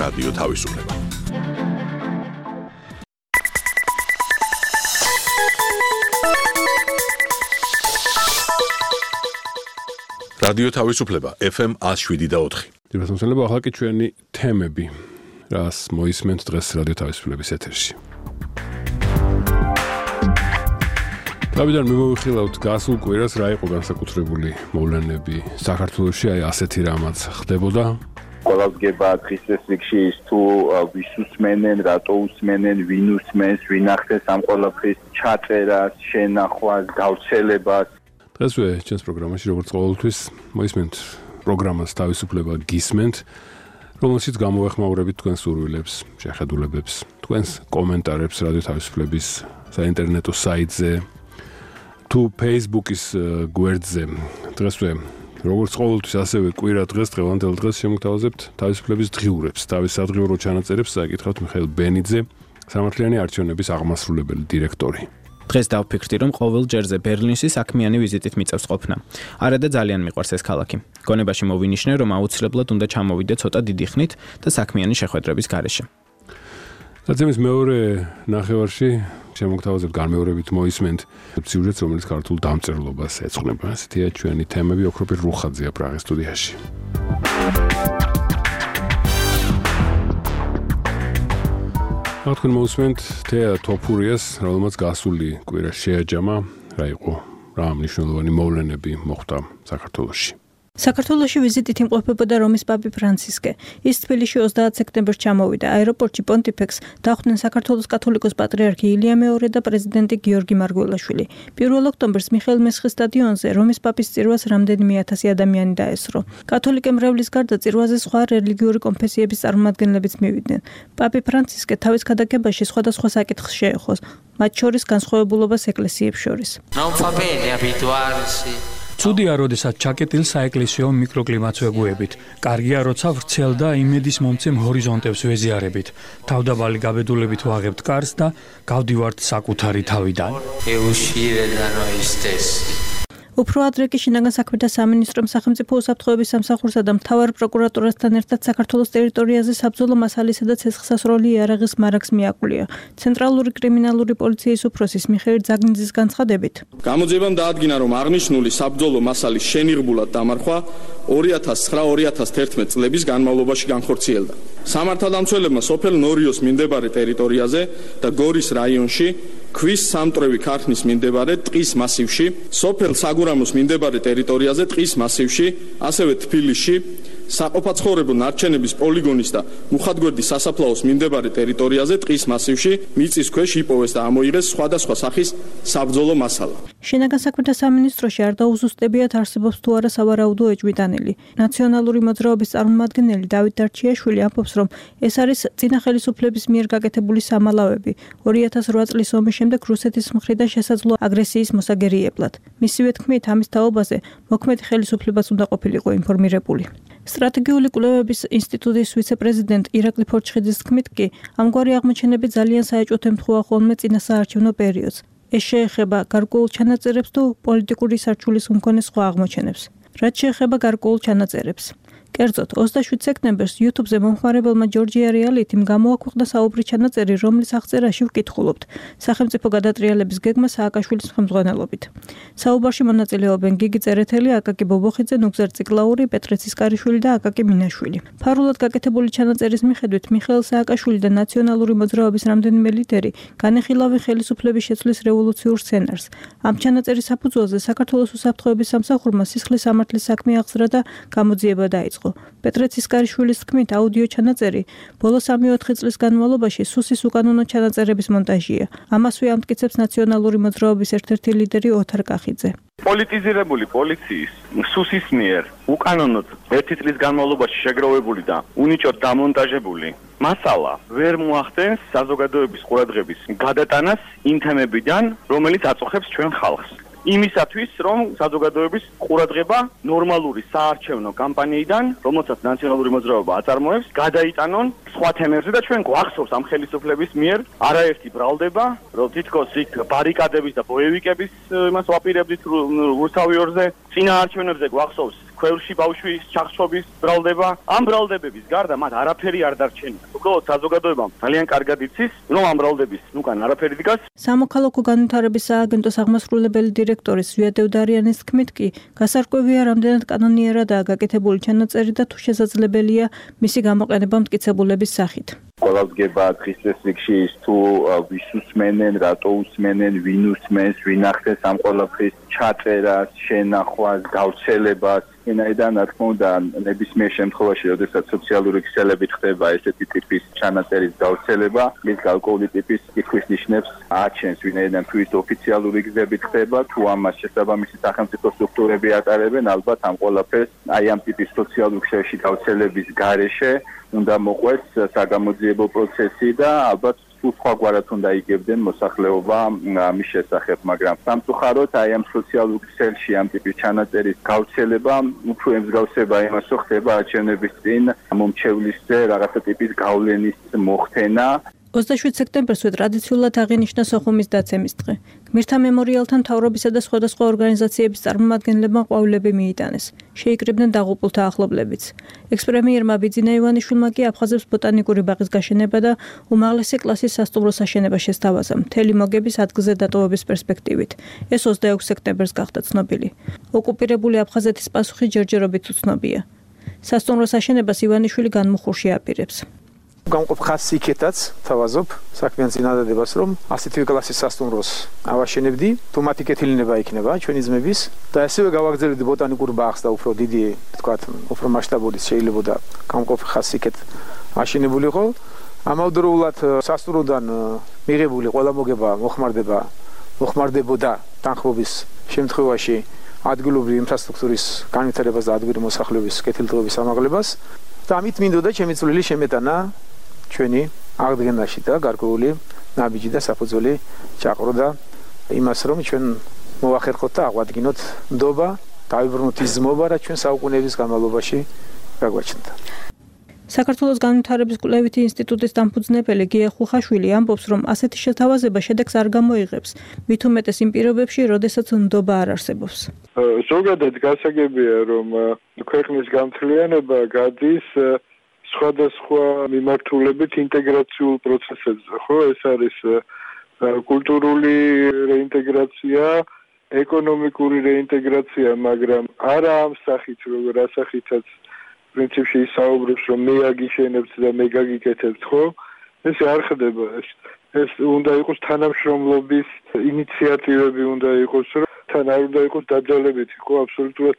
რადიო თავისუფლება. რადიო თავისუფლება FM 107.4. დიახსენებო ახლა კი ჩვენი თემები, რას მოისმენთ დღეს რადიო თავისუფლების ეთერში. თავიდან მიმოვიხილავთ გასულ კვირას რა იყო განსაკუთრებული მოვლენები საქართველოში, აი ასეთი რამაც ხდებოდა. ყველას გება ქრისტეს რიგში ის თუ ვის უსმენენ, რატო უსმენენ, ვინ უსმენს, ვინ ახდენს ამ ყველაფრის ჩაწერას, შენახვას, გავრცელებას. დღესვე ჩვენს პროგრამაში როგორც ყოველთვის მოისმენთ პროგრამას თავისუფლება გისმენთ, რომელშიც გამოვეხმაურებით თქვენს სურვილებს, შეხედულებებს, თქვენს კომენტარებს რადიო თავისუფლების საინტერნეტო საიტზე თუ Facebook-ის გვერდზე. დღესვე როგორც ყოველთვის ასევე კვირა დღეს დღევანდელ დღეს შემოგთავაზებთ თავისუფლების დღიურებს, თავის სადღიურო ჩანაწერებს საკითხავთ მიხეილ ბენიძე, სამართლიანი არჩევნების აღმასრულებელი დირექტორი. დღეს დავფიქრდი, რომ ყოველ ჯერზე ბერლინში საქმიანი ვიზიტით მიწევს ყოფნა. არადა ძალიან მიყვარს ეს ქალაქი. გონებაში მოვინიშნე, რომ აუცილებლად უნდა ჩამოვიდე ცოტა დიდი ხნით და საქმიანი შეხვედრების გარეშე. დაცემის მეორე ნახევარში შემოგთავაზებთ განმეორებით მოისმენთ სიუჟეტს, რომელიც ქართულ დამწერლობას ეძღვნება. ასეთია ჩვენი თემები, ოქროპირ რუხაძეა პრაღის სტუდიაში. თქვენ მოусმენთ თეა თოფურიას, რომელმაც გასული კვირა შეაჯამა, რა იყო, რა მნიშვნელოვანი მოვლენები მოხდა საქართველოში. საქართველოში ვიზიტით იმყოფებოდა რომის პაპი ფრანცისკე. ის თბილისში 30 სექტემბერს ჩამოვიდა. აეროპორტში პონტიფექს დახვდნენ საქართველოს კათოლიკოს პატრიარქი ილია მეორე და პრეზიდენტი გიორგი მარგველაშვილი. 1 ოქტომბერს მიხეილ მესხის სტადიონზე რომის პაპის წირვას რამდენიმე ათასი ადამიანი დაესწრო. კათოლიკე მრევლის გარდა წირვაზე სხვა რელიგიური კონფესიების წარმომადგენლებიც მივიდნენ. პაპი ფრანცისკე თავის ქადაგებაში სხვადასხვა საკითხს შეეხოს, მათ შორის განსხვავებულობას ეკლესიებს შორის. ცუდია, როდესაც ჩაკეტილ საეკლესიო მიკროკლიმატს ვეგუებით. კარგია, როცა ვრცელ და იმედის მომცემ ჰორიზონტებს ვეზიარებით. თავდაბალი გაბედულებით ვაღებთ კარს და გავდივართ საკუთარი თავიდან. უფრო ადრე კი შინაგან საქმეთა სამინისტრომ სახელმწიფო უსაფრთხოების სამსახურსა და მთავარ პროკურატურასთან ერთად საქართველოს ტერიტორიაზე საბრძოლო მასალისა და ცეცხლსასროლი იარაღის მარაგს მიაკვლია. ცენტრალური კრიმინალური პოლიციის უფროსის მიხეილ ძაგნიძის განცხადებით. გამოძიებამ დაადგინა, რომ აღნიშნული საბრძოლო მასალის შენიღბულად დამარხვა 2009-2011 წლების განმავლობაში განხორციელდა. სამართალდამცველებმა სოფელ ნორიოს მიმდებარე ტერიტორიაზე და გორის რაიონში, ქვის სამტრევი ქარხნის მიმდებარე ტყის მასივში, სოფელ საგურამოს მიმდებარე ტერიტორიაზე ტყის მასივში, ასევე თბილისში, საყოფაცხოვრებო ნარჩენების პოლიგონის და მუხათგვერდის სასაფლაოს მიმდებარე ტერიტორიაზე ტყის მასივში მიწის ქვეშ იპოვეს და ამოიღეს სხვადასხვა სახის საბრძოლო მასალა. შინაგან საქმეთა სამინისტროში არ დაუზუსტებიათ არსებობს თუ არა სავარაუდო ეჭვიტანილი. ნაციონალური მოძრაობის წარმომადგენელი დავით დარჩიაშვილი ამბობს, რომ ეს არის წინა ხელისუფლების მიერ გაკეთებული სამალავები 2008 წლის ომის შემდეგ რუსეთის მხრიდან შესაძლო აგრესიის მოსაგერიებლად. მისივე თქმით, ამის თაობაზე მოქმედი ხელისუფლებაც უნდა ყოფილიყო ინფორმირებული. სტრატეგიული კვლევების ინსტიტუტის ვიცე-პრეზიდენტ ირაკლი ფორჩხიძის თქმით კი, ამგვარი აღმოჩენები ძალიან საეჭვოდ ემთხვევა ხოლმე წინასაარჩევნო პერიოდს. ეს შეეხება გარკვეულ ჩანაწერებს თუ პოლიტიკური სარჩულის მქონე სხვა აღმოჩენებს. რაც შეეხება გარკვეულ ჩანაწერებს. კერძოდ, 27 სექტემბერს YouTube-ზე მომხმარებელმა ჯორჯია რეალითიმ გამოაქვეყნა საუბრის ჩანაწერი, რომლის აღწერაში ვკითხულობთ სახელმწიფო გადატრიალების გეგმა სააკაშვილის ხელმძღვანელობით. საუბარში მონაწილეობენ გიგი წერეთელი, აკაკი ბობოხიძე, ნუგზარ ციკლაური, პეტრე ცისკარიშვილი და აკაკი მინაშვილი. ფარულად გაკეთებული ჩანაწერის მიხედვით მიხეილ სააკაშვილი და ნაციონალური მოძრაობის რამდენიმე ლიდერი განეხილავენ ხელისუფლების შეცვლის რევოლუციურ სცენარს. ამ ჩანაწერის საფუძველზე საქართველოს უსაფრთხოების სამსახურმა სისხლის სამართლის საქმე აღზრდა და გამოძიება დაიწყო. პეტრე ცისკარიშვილის თქმით, აუდიო ჩანაწერი ბოლო 3-4 წლის განმავლობაში სუსის უკანონო ჩანაწერების მონტაჟია. ამასვე ამტკიცებს ნაციონალური მოძრაობის ერთ-ერთი ლიდერი ოთარ კახიძე. პოლიტიზირებული პოლიციის სუსის მიერ უკანონოდ 1 წლის განმავლობაში შეგროვებული და უნიჭოდ დამონტაჟებული მასალა ვერ მოახდენს საზოგადოების ყურადღების გადატანას იმ თემებიდან, რომელიც აწუხებს ჩვენ ხალხს. იმისათვის, რომ საზოგადოების ყურადღება ნორმალური საარჩევნო კამპანიიდან, რომელსაც ნაციონალური მოძრაობა აწარმოებს, გადაიტანონ სხვა თემებზე და ჩვენ გვახსოვს ამ ხელისუფლების მიერ არაერთი ბრალდება, რომ თითქოს იქ ბარიკადების და ბოევიკების იმას ვაპირებდით რუსთავი ორზე, წინა არჩევნებზე გვახსოვს ქვევრში ბავშვის ჩახშობის ბრალდება. ამ ბრალდებების გარდა მათ არაფერი არ დარჩენია. უბრალოდ საზოგადოებამ ძალიან კარგად იცის, რომ ამ ბრალდების უკან არაფერი დგას. სამოქალაქო განვითარების სააგენტოს აღმასრულებელი დირექტორის ზვია დევდარიანის თქმით კი, გასარკვევია რამდენად კანონიერადაა გაკეთებული ჩანაწერი და თუ შესაძლებელია მისი გამოყენება მტკიცებულების სახით. ყველას გება დღის წესრიგში ის თუ ვის უსმენენ, რატო უსმენენ, ვინ უსმენს, ვინ ახდენს ამ ყველაფრის ჩაწერას, შენახვას, გავრცელებას. ვინაიდან რა თქმა უნდა ნებისმიერ შემთხვევაში, როდესაც სოციალური ქსელებით ხდება ესეთი ტიპის ჩანაწერის გავრცელება, მის გარკვეული ტიპის კითხვის ნიშნებს აჩენს, ვინაიდან თუ ის ოფიციალური გზებით ხდება, თუ ამას შესაბამისი სახელმწიფო სტრუქტურები ატარებენ, ალბათ ამ ყველაფერს აი ამ ტიპის სოციალურ ქსელში გავრცელების გარეშე უნდა მოყვეს საგამოძიებო პროცესი და ალბათ სხვაგვარად უნდა იგებდნენ მოსახლეობა ამის შესახებ, მაგრამ სამწუხაროდ აი ამ სოციალურ ქსელში ამ ტიპის ჩანაწერის გავრცელება უფრო ემსგავსება იმას, რომ ხდება არჩევნების წინ მომჩევლისზე რაღაცა ტიპის გავლენის მოხდენა. 27 სექტემბერს ტრადიციულად აღინიშნა სოხუმის დაცემის დღე. გმირთა მემორიალთან მთავრობისა და სხვადასხვა ორგანიზაციების წარმომადგენლებმა ყვავილები მიიტანეს. შეიკრიბნენ დაღუპულთა ახლობლებიც. ექს-პრემიერმა ბიძინა ივანიშვილმა კი აფხაზებს ბოტანიკური ბაღის გაშენება და უმაღლესი კლასის სასტუმრო საშენება შესთავაზა მთელი მოგების ადგილზე დატოვების პერსპექტივით. ეს 26 სექტემბერს გახდა ცნობილი. ოკუპირებული აფხაზეთის პასუხი ჯერჯერობით უცნობია. სასტუმრო საშენებას ივანიშვილი განმუხურში აპირებს. გამყოფ ხას სიკეთაც თავაზობ საქმიან წინადადებას რომ ასეთივე კლასის სასტუმროს ავაშენებდი თუ მათი კეთილინება იქნება ჩვენი ძმების და ასევე გავაგრძელებდი ბოტანიკურ ბაღს და უფრო დიდი თქვათ უფრო მასშტაბური შეიძლება გამყოფ ხას სიკეთ აშენებულიყო ამავდროულად სასტუმროდან მიღებული ყველა მოგება მოხმარდებოდა თანხმობის შემთხვევაში ადგილობრივი ინფრასტრუქტურის განვითარებას და ადგილობრივი მოსახლეობის კეთილდღეობის ამაღლებას და ამით მინდოდა ჩემი წვლილი შემეტანა ჩვენი აღდგენაში და გარკვეული ნაბიჯი და საფუძველი ჩაყრო და იმას რომ ჩვენ მოვახერხოთ და აღვადგინოთ ნდობა, დავიბრუნოთ ის ძმობა, რაც ჩვენ საუკუნეების განმავლობაში გაგვაჩნდა. საქართველოს განვითარების კვლევითი ინსტიტუტის დამფუძნებელი გია ხუხაშვილი ამბობს, რომ ასეთი შეთავაზება შედეგს არ გამოიღებს, მით უმეტეს იმ პირობებში, როდესაც ნდობა არ არსებობს. ზოგადად გასაგებია, რომ ქვეყნის გამთლიანება გადის სხვადასხვა მიმართულებით ინტეგრაციულ პროცესებზე, ხო? ეს არის კულტურული რეინტეგრაცია, ეკონომიკური რეინტეგრაცია, მაგრამ არა ამ სახით, როგორ ასახითაც პრინციპში ისაუბრებს, რომ მე აგიშენებთ და მე გაგიკეთებთ, ხო? ეს არ ხდება ეს უნდა იყოს თანამშრომლობის ინიციატივები უნდა იყოს, რომ თან არ უნდა იყოს დაძალებითი, ხო, აბსოლუტურად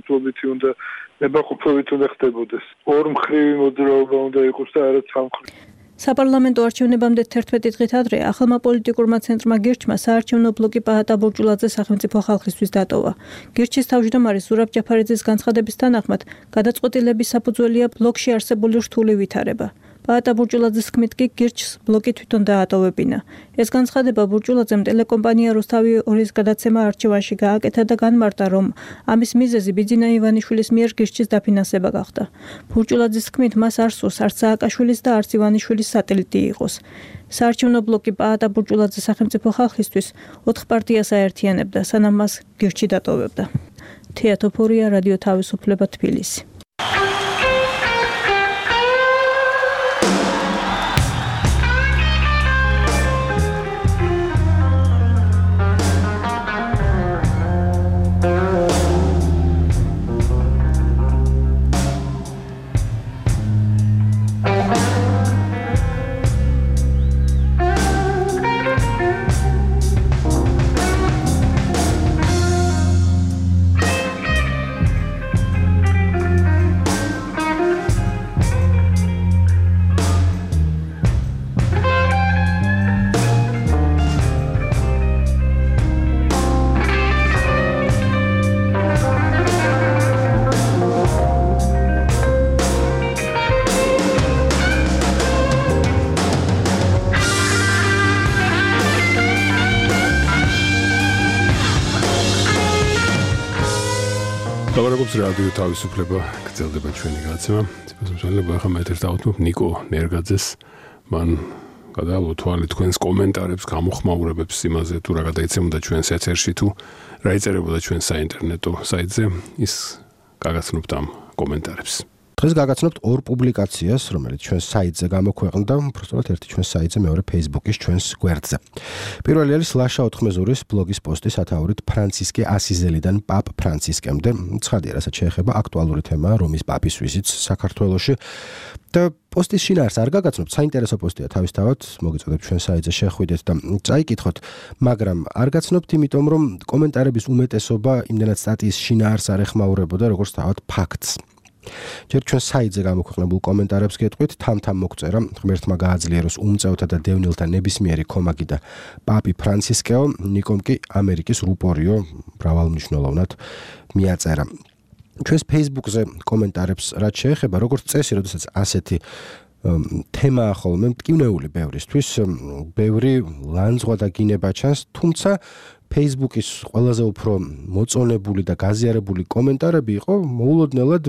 ნებაყოფლობით უნდა ხდებოდეს. ორმხრივი მოძრაობა უნდა იყოს და არა სამმხრივი. საპარლამენტო არჩევნებამდე 11 დღით ადრე ახალმა პოლიტიკურმა ცენტრმა გირჩმა საარჩევნო ბლოკი პაატა ბურჯულაძე სახელმწიფო ხალხისთვის დატოვა. გირჩის თავმჯდომარე ზურაბ ჯაფარიძის განცხადების თანახმად, გადაწყვეტილების საფუძველია ბლოკში არსებული რთული ვითარება. პაატა ბურჯულაძის თქმით კი გირჩს ბლოკი თვითონ დაატოვებინა. ეს განცხადება ბურჯულაძემ ტელეკომპანია რუსთავი 2-ის გადაცემა არჩევანში გააკეთა და განმარტა, რომ ამის მიზეზი ბიძინა ივანიშვილის მიერ გირჩის დაფინანსება გახდა. ბურჯულაძის თქმით, მას არ სურს არც სააკაშვილის და არც ივანიშვილის სატელიტი იყოს. საარჩევნო ბლოკი პაატა ბურჯულაძის სახელმწიფო ხალხისთვის 4 პარტიას აერთიანებდა, სანამ მას გირჩი დატოვებდა. თეა თოფორია, რადიო თავისუფლება, თბილისი. ლაპარაკობს რადიო თავისუფლება, გრძელდება ჩვენი გადაცემა. სპეციალურად ახლა მე ერთ დავთმობ ნიკო ნერგაძეს. მან გადაალო თვალი თქვენს კომენტარებს, გამოხმაურებებს იმაზე თუ რა გადაიცემოდა ჩვენს ეთერში თუ რა იწერებოდა ჩვენს საინტერნეტო საიტზე. ის გაგაცნობთ ამ კომენტარებს. დღეს გაგაცნობთ ორ პუბლიკაციას, რომელიც ჩვენს საიტზე გამოქვეყნდა, უბრალოდ ერთი ჩვენს საიტზე, მეორე Facebook-ის ჩვენს გვერდზე. პირველი არის ლაშა ოთხმეზურის ბლოგის პოსტი სათაურით ფრანცისკე ასიზელიდან პაპ ფრანცისკემდე. ცხადია, რასაც შეეხება აქტუალური თემაა რომის პაპის ვიზიტს საქართველოში. და პოსტის შინაარსს არ გაგაცნობთ, საინტერესო პოსტია თავისთავად, მოგეწოდებთ ჩვენ საიტზე შეხვიდეთ და წაიკითხოთ, მაგრამ არ გაცნობთ, იმიტომ რომ კომენტარების უმეტესობა იმდენად სტატიის შინაარსს არ ეხმაურებოდა, როგორც თავად ფაქტს. ჯერ ჩვენ საიტზე გამოქვეყნებულ კომენტარებს გეტყვით, თამთამ მოგწერა, ღმერთმა გააძლიეროს უმწეოთა და დევნილთა ნებისმიერი ქომაგი და პაპი ფრანცისკეო, ნიკომ კი ამერიკის რუპორიო მრავალმნიშვნელოვნად მიაწერა. ჩვენს Facebook-ზე კომენტარებს რაც შეეხება, როგორც წესი, როდესაც ასეთი თემაა ხოლმე მტკივნეული ბევრისთვის, ბევრი ლანძღვა და გინება ჩანს, თუმცა Facebook-ის ყველაზე უფრო მოწონებული და გაზიარებული კომენტარები იყო მოულოდნელად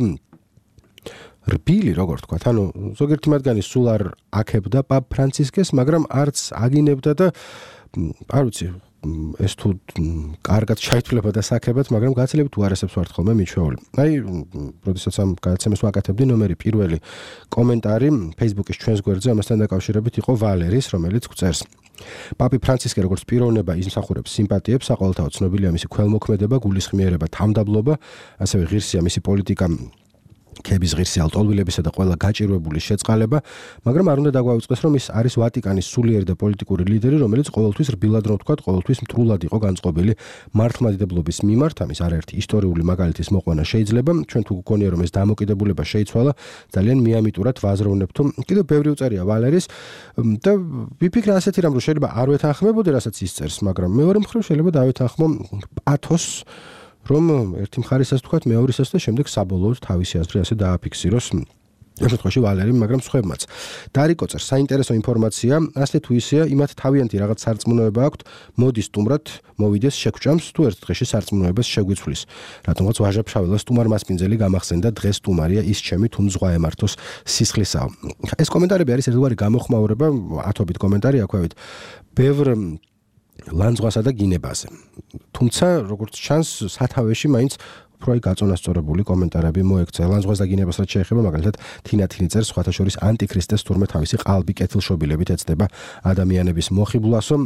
რბილი, როგორ თქვა, ანუ ზოგიერთი მათგანი სულ არ აქებდა პაპ ფრანცისკეს, მაგრამ არც აგინებდა და არ ვიცი, ეს თუ კარგად ჩაითვლება და საქებად, მაგრამ გაცილებით უარესებს ვართ ხოლმე მიჩვეული. აი, როდესაც ამ გადაცემას ვაკეთებდი, ნომერი პირველი კომენტარი Facebook-ის ჩვენს გვერდზე ამასთან დაკავშირებით იყო ვალერის, რომელიც გვწერს: პაპი ფრანცისკე როგორც პიროვნება იმსახურებს სიმპათიებს, საყოველთაოდ ცნობილია მისი ქველმოქმედება, გულისხმიერება, თავმდაბლობა, ასევე ღირსია მისი პოლიტიკა, ქების ღირსი ალტოლვილებისა და ყველა გაჭირვებული შეწყალება, მაგრამ არ უნდა დაგვაუწყდეს, რომ ის არის ვატიკანის სულიერი და პოლიტიკური ლიდერი, რომელიც ყოველთვის რბილად რომ თქვა, ყოველთვის მტრულად იყო განწყობილი მართლმადიდებლობის მიმართ, ამის არაერთი ისტორიული მაგალითის მოყვანა შეიძლება, ჩვენ თუ გქონია რომ ეს დამოკიდებულება შეიცვალა, ძალიან მიამიტურად ვაზროვნებთ, რომ კიდევ ბევრი უწერია ვალერის და ვიფიქრე ასეთი რამ, რომ შეიძლება არ ვეთანხმებოდი, რასაც ის წერს, მაგრამ მეორე მხრივ შეიძლება დავეთანხმო პათოსს, რომ ერთი მხარესაც თქვათ, მეორესაც და შემდეგ საბოლოოდ თავისი აზრი ასე დააფიქსიროს. ამ შემთხვევაში ვალერი, მაგრამ სხვებმაც. დარიკო წერს, საინტერესო ინფორმაცია, ასე თუ ისეა, იმათ თავიანთი რაღაც სარწმუნოება აქვთ, მოდის სტუმრად, მოვიდეს შეგვჭამს, თუ ერთ დღეში სარწმუნოებას შეგვიცვლის. რატომღაც ვაჟა-ფშაველას სტუმარ მასპინძელი გამახსენდა, დღეს სტუმარია ის ჩემი თუ მზღვა ემართოს სისხლისაო. ეს კომენტარები არის ერთგვარი გამოხმაურება, ათობით კომენტარი აქვევით. ბევრ ლანძღვასა და გინებაზე. თუმცა, როგორც ჩანს, სათავეში მაინც უფრო გაწონასწორებული კომენტარები მოექცა. ლანძღვას და გინებას რაც შეეხება, მაგალითად, თინა თინიწერს სხვათა შორის ანტიქრისტეს თურმე თავისი ყალბი კეთილშობილებით ეცდება ადამიანების მოხიბლასო.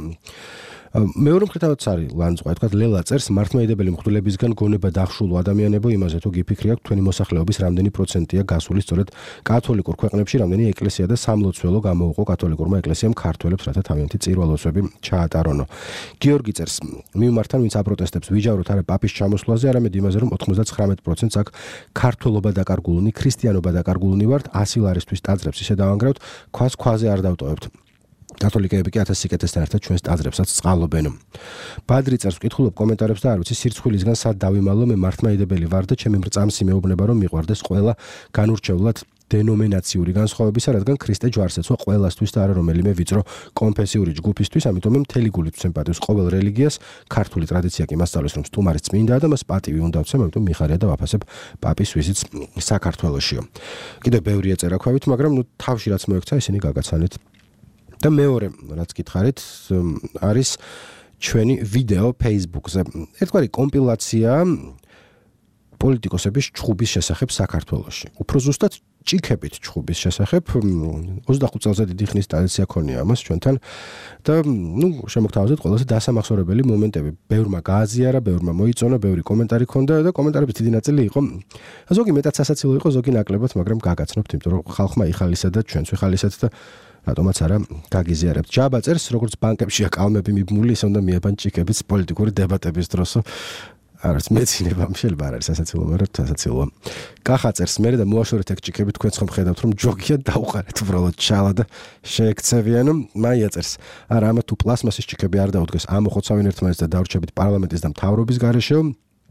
მეორე მხრიდანაც არის ლანძღვა, თქვა ლელა წერს, მართლმადიდებელი მღვდლებისგან გონება დახშულო ადამიანებო, იმაზე თუ გიფიქრი აქვს, თქვენი მოსახლეობის რამდენი პროცენტია გასული სწორედ კათოლიკურ ქვეყნებში, რამდენი ეკლესია და სამლოცველო გამოუყო კათოლიკურმა ეკლესიამ ქართველებს, რათა თავიანთი წირვალოცვები ჩაატარონო. გიორგი წერს, მიმართან ვინც აპროტესტებს ვიჯავროთ არა პაპის ჩამოსვლაზე, არამედ იმაზე, რომ 99% აქ ქართველობა დაკარგულნი, ქრისტიანობა დაკარგულნი ვართ, 100 ლარისთვის ტაძრებს ისე დავანგრევთ, ქვას ქვაზე არ დავტოვებთ. კათოლიკეები კი 1000 სიკეთესთან ერთად ჩვენს ტაძრებსაც წყალობენ. ბადრი წერს, ვკითხულობ კომენტარებს და არ ვიცი სირცხვილისგან სად დავიმალო, მე მართლმადიდებელი ვარ და ჩემი მრწამსი მეუბნება რომ მიყვარდეს ყველა განურჩევლად დენომინაციური განსხვავებისა, რადგან ქრისტე ჯვარს ეცვა ყველასთვის და არა რომელიმე ვიწრო კონფესიური ჯგუფისთვის, ამიტომ მე მთელი გულით ვცემ ყოველ რელიგიას, ქართული ტრადიცია კი მასწავლის, რომ სტუმარი წმინდაა და მას პატივი უნდა ვცემ, ამიტომ მიხარია და ვაფასებ პაპის ვიზიტს საქართველოშიო. კიდევ ბევრი ეწერა ქვევით, მაგრამ თავში რაც მოექცა, ისინი გაგაცანეთ. და მეორე, რაც გითხარით, არის ჩვენი ვიდეო Facebook-ზე. ერთგვარი კომპილაცია პოლიტიკოსების ჩხუბის შესახებ საქართველოში. უფრო ზუსტად ჭიქებით ჩხუბის შესახებ. 25 წელზე დიდი ხნის ტრადიცია ქონია ამას ჩვენთან და შემოგთავაზეთ ყველაზე დასამახსოვრებელი მომენტები. ბევრმა გააზიარა, ბევრმა მოიწონა, ბევრი კომენტარი ქონდა და კომენტარების დიდი ნაწილი იყო ზოგი მეტად სასაცილო იყო, ზოგი ნაკლებად, მაგრამ გაგაცნობთ, იმიტომ რომ ხალხმა იხალისა და ჩვენც ვიხალისეთ და რატომაც არა გაგიზიარებთ. ჯაბა წერს, როგორც ბანკებშია კალმები მიბმული, ისე უნდა მიებან ჭიქებიც პოლიტიკური დებატების დროსო. არის მეცინება, შეიძლება არ არის სასაცილო, მაგრამ სასაცილოა. კახა წერს, მე და მოაშორეთ ეგ ჭიქები, თქვენც ხომ ხედავთ, რომ ჯოგია დაუყარეთ უბრალოდ ჩალა და შეექცევიანო. მაია წერს, არა ამა თუ პლასმასის ჭიქები არ დაუდგეს, ამოხოცავენ ერთმანეთს და დავრჩებით პარლამენტის და მთავრობის გარეშეო.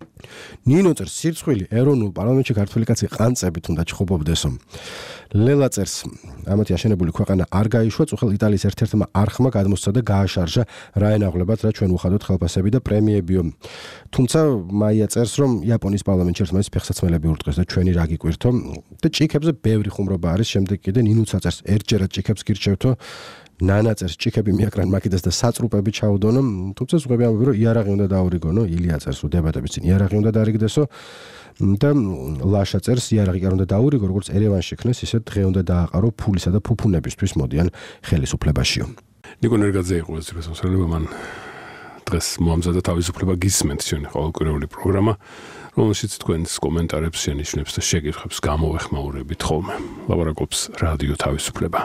ნინო წერს, სირცხვილი ეროვნულ პარლამენტში ქართველი კაცი ყანწებით უნდა ჩხუბობდესო. ლელა წერს, ამათი აშენებული ქვეყანა არ გაიშვა, წუხელ იტალიის ერთ-ერთმა არხმა გადმოსცა და გააშარჟა რა ენაღლებათ, რა ჩვენ უხადოთ ხელფასები და პრემიებიო. თუმცა მაია წერს, რომ იაპონიის პარლამენტში ერთმანეთს ფეხსაცმელები ურტყეს და ჩვენი რა გიკვირთო და ჭიქებზე ბევრი ხუმრობა არის. შემდეგ კიდე ნინუცა წერს, ერთჯერად ჭიქებს გირჩევთო. ნანაწერს ჭიქები მიაკრან მაკიდას და საწრუპები ჩაუდონო, თუმცა ზღვები ამბობენ, რომ იარაღი უნდა დაურიგონო, ილია წერს რომ დებატების წინ იარაღი უნდა დაარიგდესო და ლაშა წერს იარაღი კი არ უნდა დაურიგო, როგორც ერევანში იქნეს, ისე დღე უნდა დააყარო ფულისა და ფუფუნებისთვის მოდიან ხელისუფლებაშიო. ნიკო ნერგაძე იყო ეს რესურსები, მან დღეს მოამზადა თავისუფლება გისმენთ ჩვენი ყოველკვირეული პროგრამა, რომელშიც თქვენს კომენტარებს შენიშნებს და შეკითხვებს გამოვეხმაურებით ხოლმე. ლაპარაკობს რადიო თავისუფლება.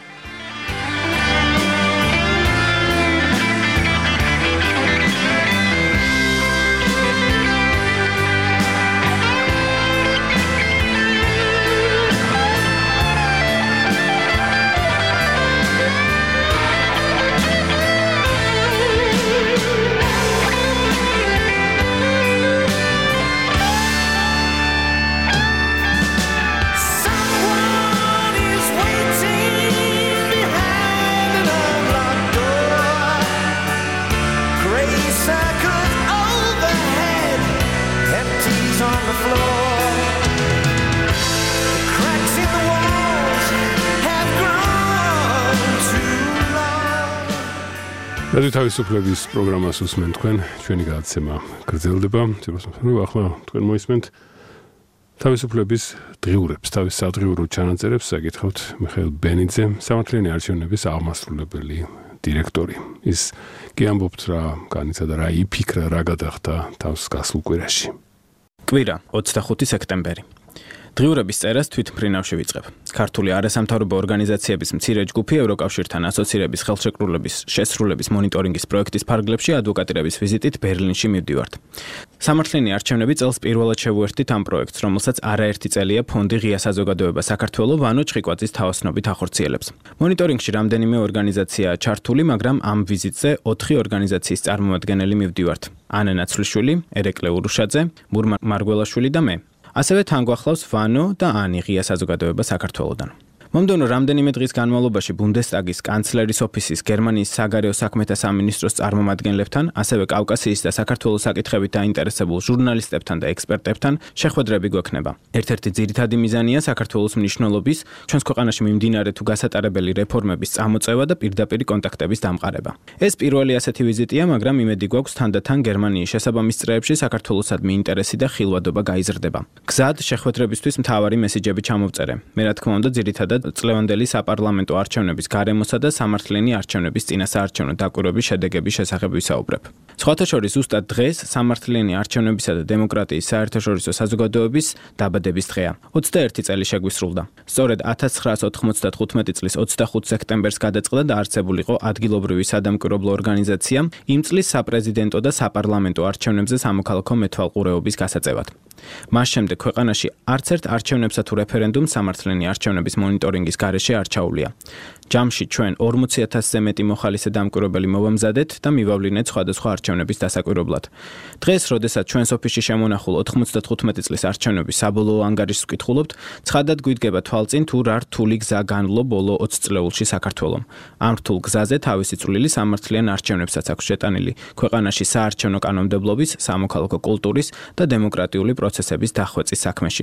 რადიო თავისუფლების პროგრამას უსმენთ თქვენ, ჩვენი გადაცემა გრძელდება. ახლა თქვენ მოისმენთ თავისუფლების დღიურებს, თავის სადღიურო ჩანაწერებს საკითხავთ მიხეილ ბენიძე, სამართლიანი არჩევნების აღმასრულებელი დირექტორი. ის კი ამბობთ რა განიცადა, რა იფიქრა, რა გადახდა თავს გასულ კვირაში. კვირა 25 სექტემბერი. დღიურების წერას თვითმფრინავში ვიწყებ. ქართული არასამთავრობო ორგანიზაციების მცირე ჯგუფი ევროკავშირთან ასოცირების ხელშეკრულების შესრულების მონიტორინგის პროექტის ფარგლებში ადვოკატირების ვიზიტით ბერლინში მივდივართ. სამართლიანი არჩევნები წელს პირველად შევუერთდით ამ პროექტს, რომელსაც არაერთი წელია ფონდი ღია საზოგადოება საქართველოს ვანო ჩხიკვაძის თავოსნობით ახორციელებს. მონიტორინგში რამდენიმე ორგანიზაციაა ჩართული, მაგრამ ამ ვიზიტზე 4 ორგანიზაციის წარმომადგენელი მივდივართ. ანა ნაცვლიშვილი, ერეკლე ურუშაძე, მურმა მარგველაშვილი და მე. ასევე თან გვახლავს ვანო და ანი ღია საზოგადოება საქართველოსდან. მომდევნო რამდენიმე დღის განმავლობაში ბუნდესტაგის კანცლერის ოფისის, გერმანიის საგარეო საქმეთა სამინისტროს წარმომადგენლებთან, ასევე კავკასიის და საქართველოს საკითხებით დაინტერესებულ ჟურნალისტებთან და ექსპერტებთან შეხვედრები გვექნება. ერთ-ერთი ძირითადი მიზანია საქართველოს მნიშვნელობის, ჩვენს ქვეყანაში მიმდინარე თუ გასატარებელი რეფორმების წამოწევა და პირდაპირ კონტაქტების დამყარება. ეს პირველი ასეთი ვიზიტია, მაგრამ იმედი გვაქვს თანდათან გერმანიის შესაბამის წრეებში საქართველოსადმი ინტერესი და ხილვადობა გაიზრდება. გზად შეხვედრებისთვის მთავარი მესიჯები ჩამოვწერე. მე რა თქმა უნდა ძირითადად წლევანდელი საპარლამენტო არჩევნების გარემოსა და სამართლიანი არჩევნების წინასაარჩევნო დაკვირვების შედეგების შესახებ ვისაუბრებ. სხვათა შორის ზუსტად დღეს სამართლიანი არჩევნებისა და დემოკრატიის საერთაშორისო საზოგადოების დაბადების დღეა. 21 წელი შეგვისრულდა. სწორედ 1995 წლის 25 სექტემბერს გადაწყდა და არსებულიყო ადგილობრივი სადამკვირვებლო ორგანიზაცია იმ წლის საპრეზიდენტო და საპარლამენტო არჩევნებზე სამოქალაქო მეთვალყურეობის გასაწევად. მას შემდეგ ქვეყანაში არც ერთ არჩევნებსა თუ რეფერენდუმს სამართლიანი არჩევნების მონიტორინგის გარეშე არ ჩაუვლია. ჯამში ჩვენ 40,000-ზე მეტი მოხალისე დამკვირვებელი მოვამზადეთ და მივავლინეთ სხვადასხვა არჩევნების დასაკვირვებლად. დღეს, როდესაც ჩვენს ოფისში შემონახულ 95 წლის არჩევნების საბოლოო ანგარიშს ვკითხულობთ, ცხადად გვიდგება თვალწინ თუ რა რთული გზა განვლო ბოლო 20 წლეულში საქართველომ. ამ რთულ გზაზე თავისი წვლილი სამართლიან არჩევნებსაც აქვს შეტანილი ქვეყანაში საარჩევნო კანონმდებლობის, სამოქალაქო კულტურის და დემოკრატიული პროცესების დახვეწის საქმეში.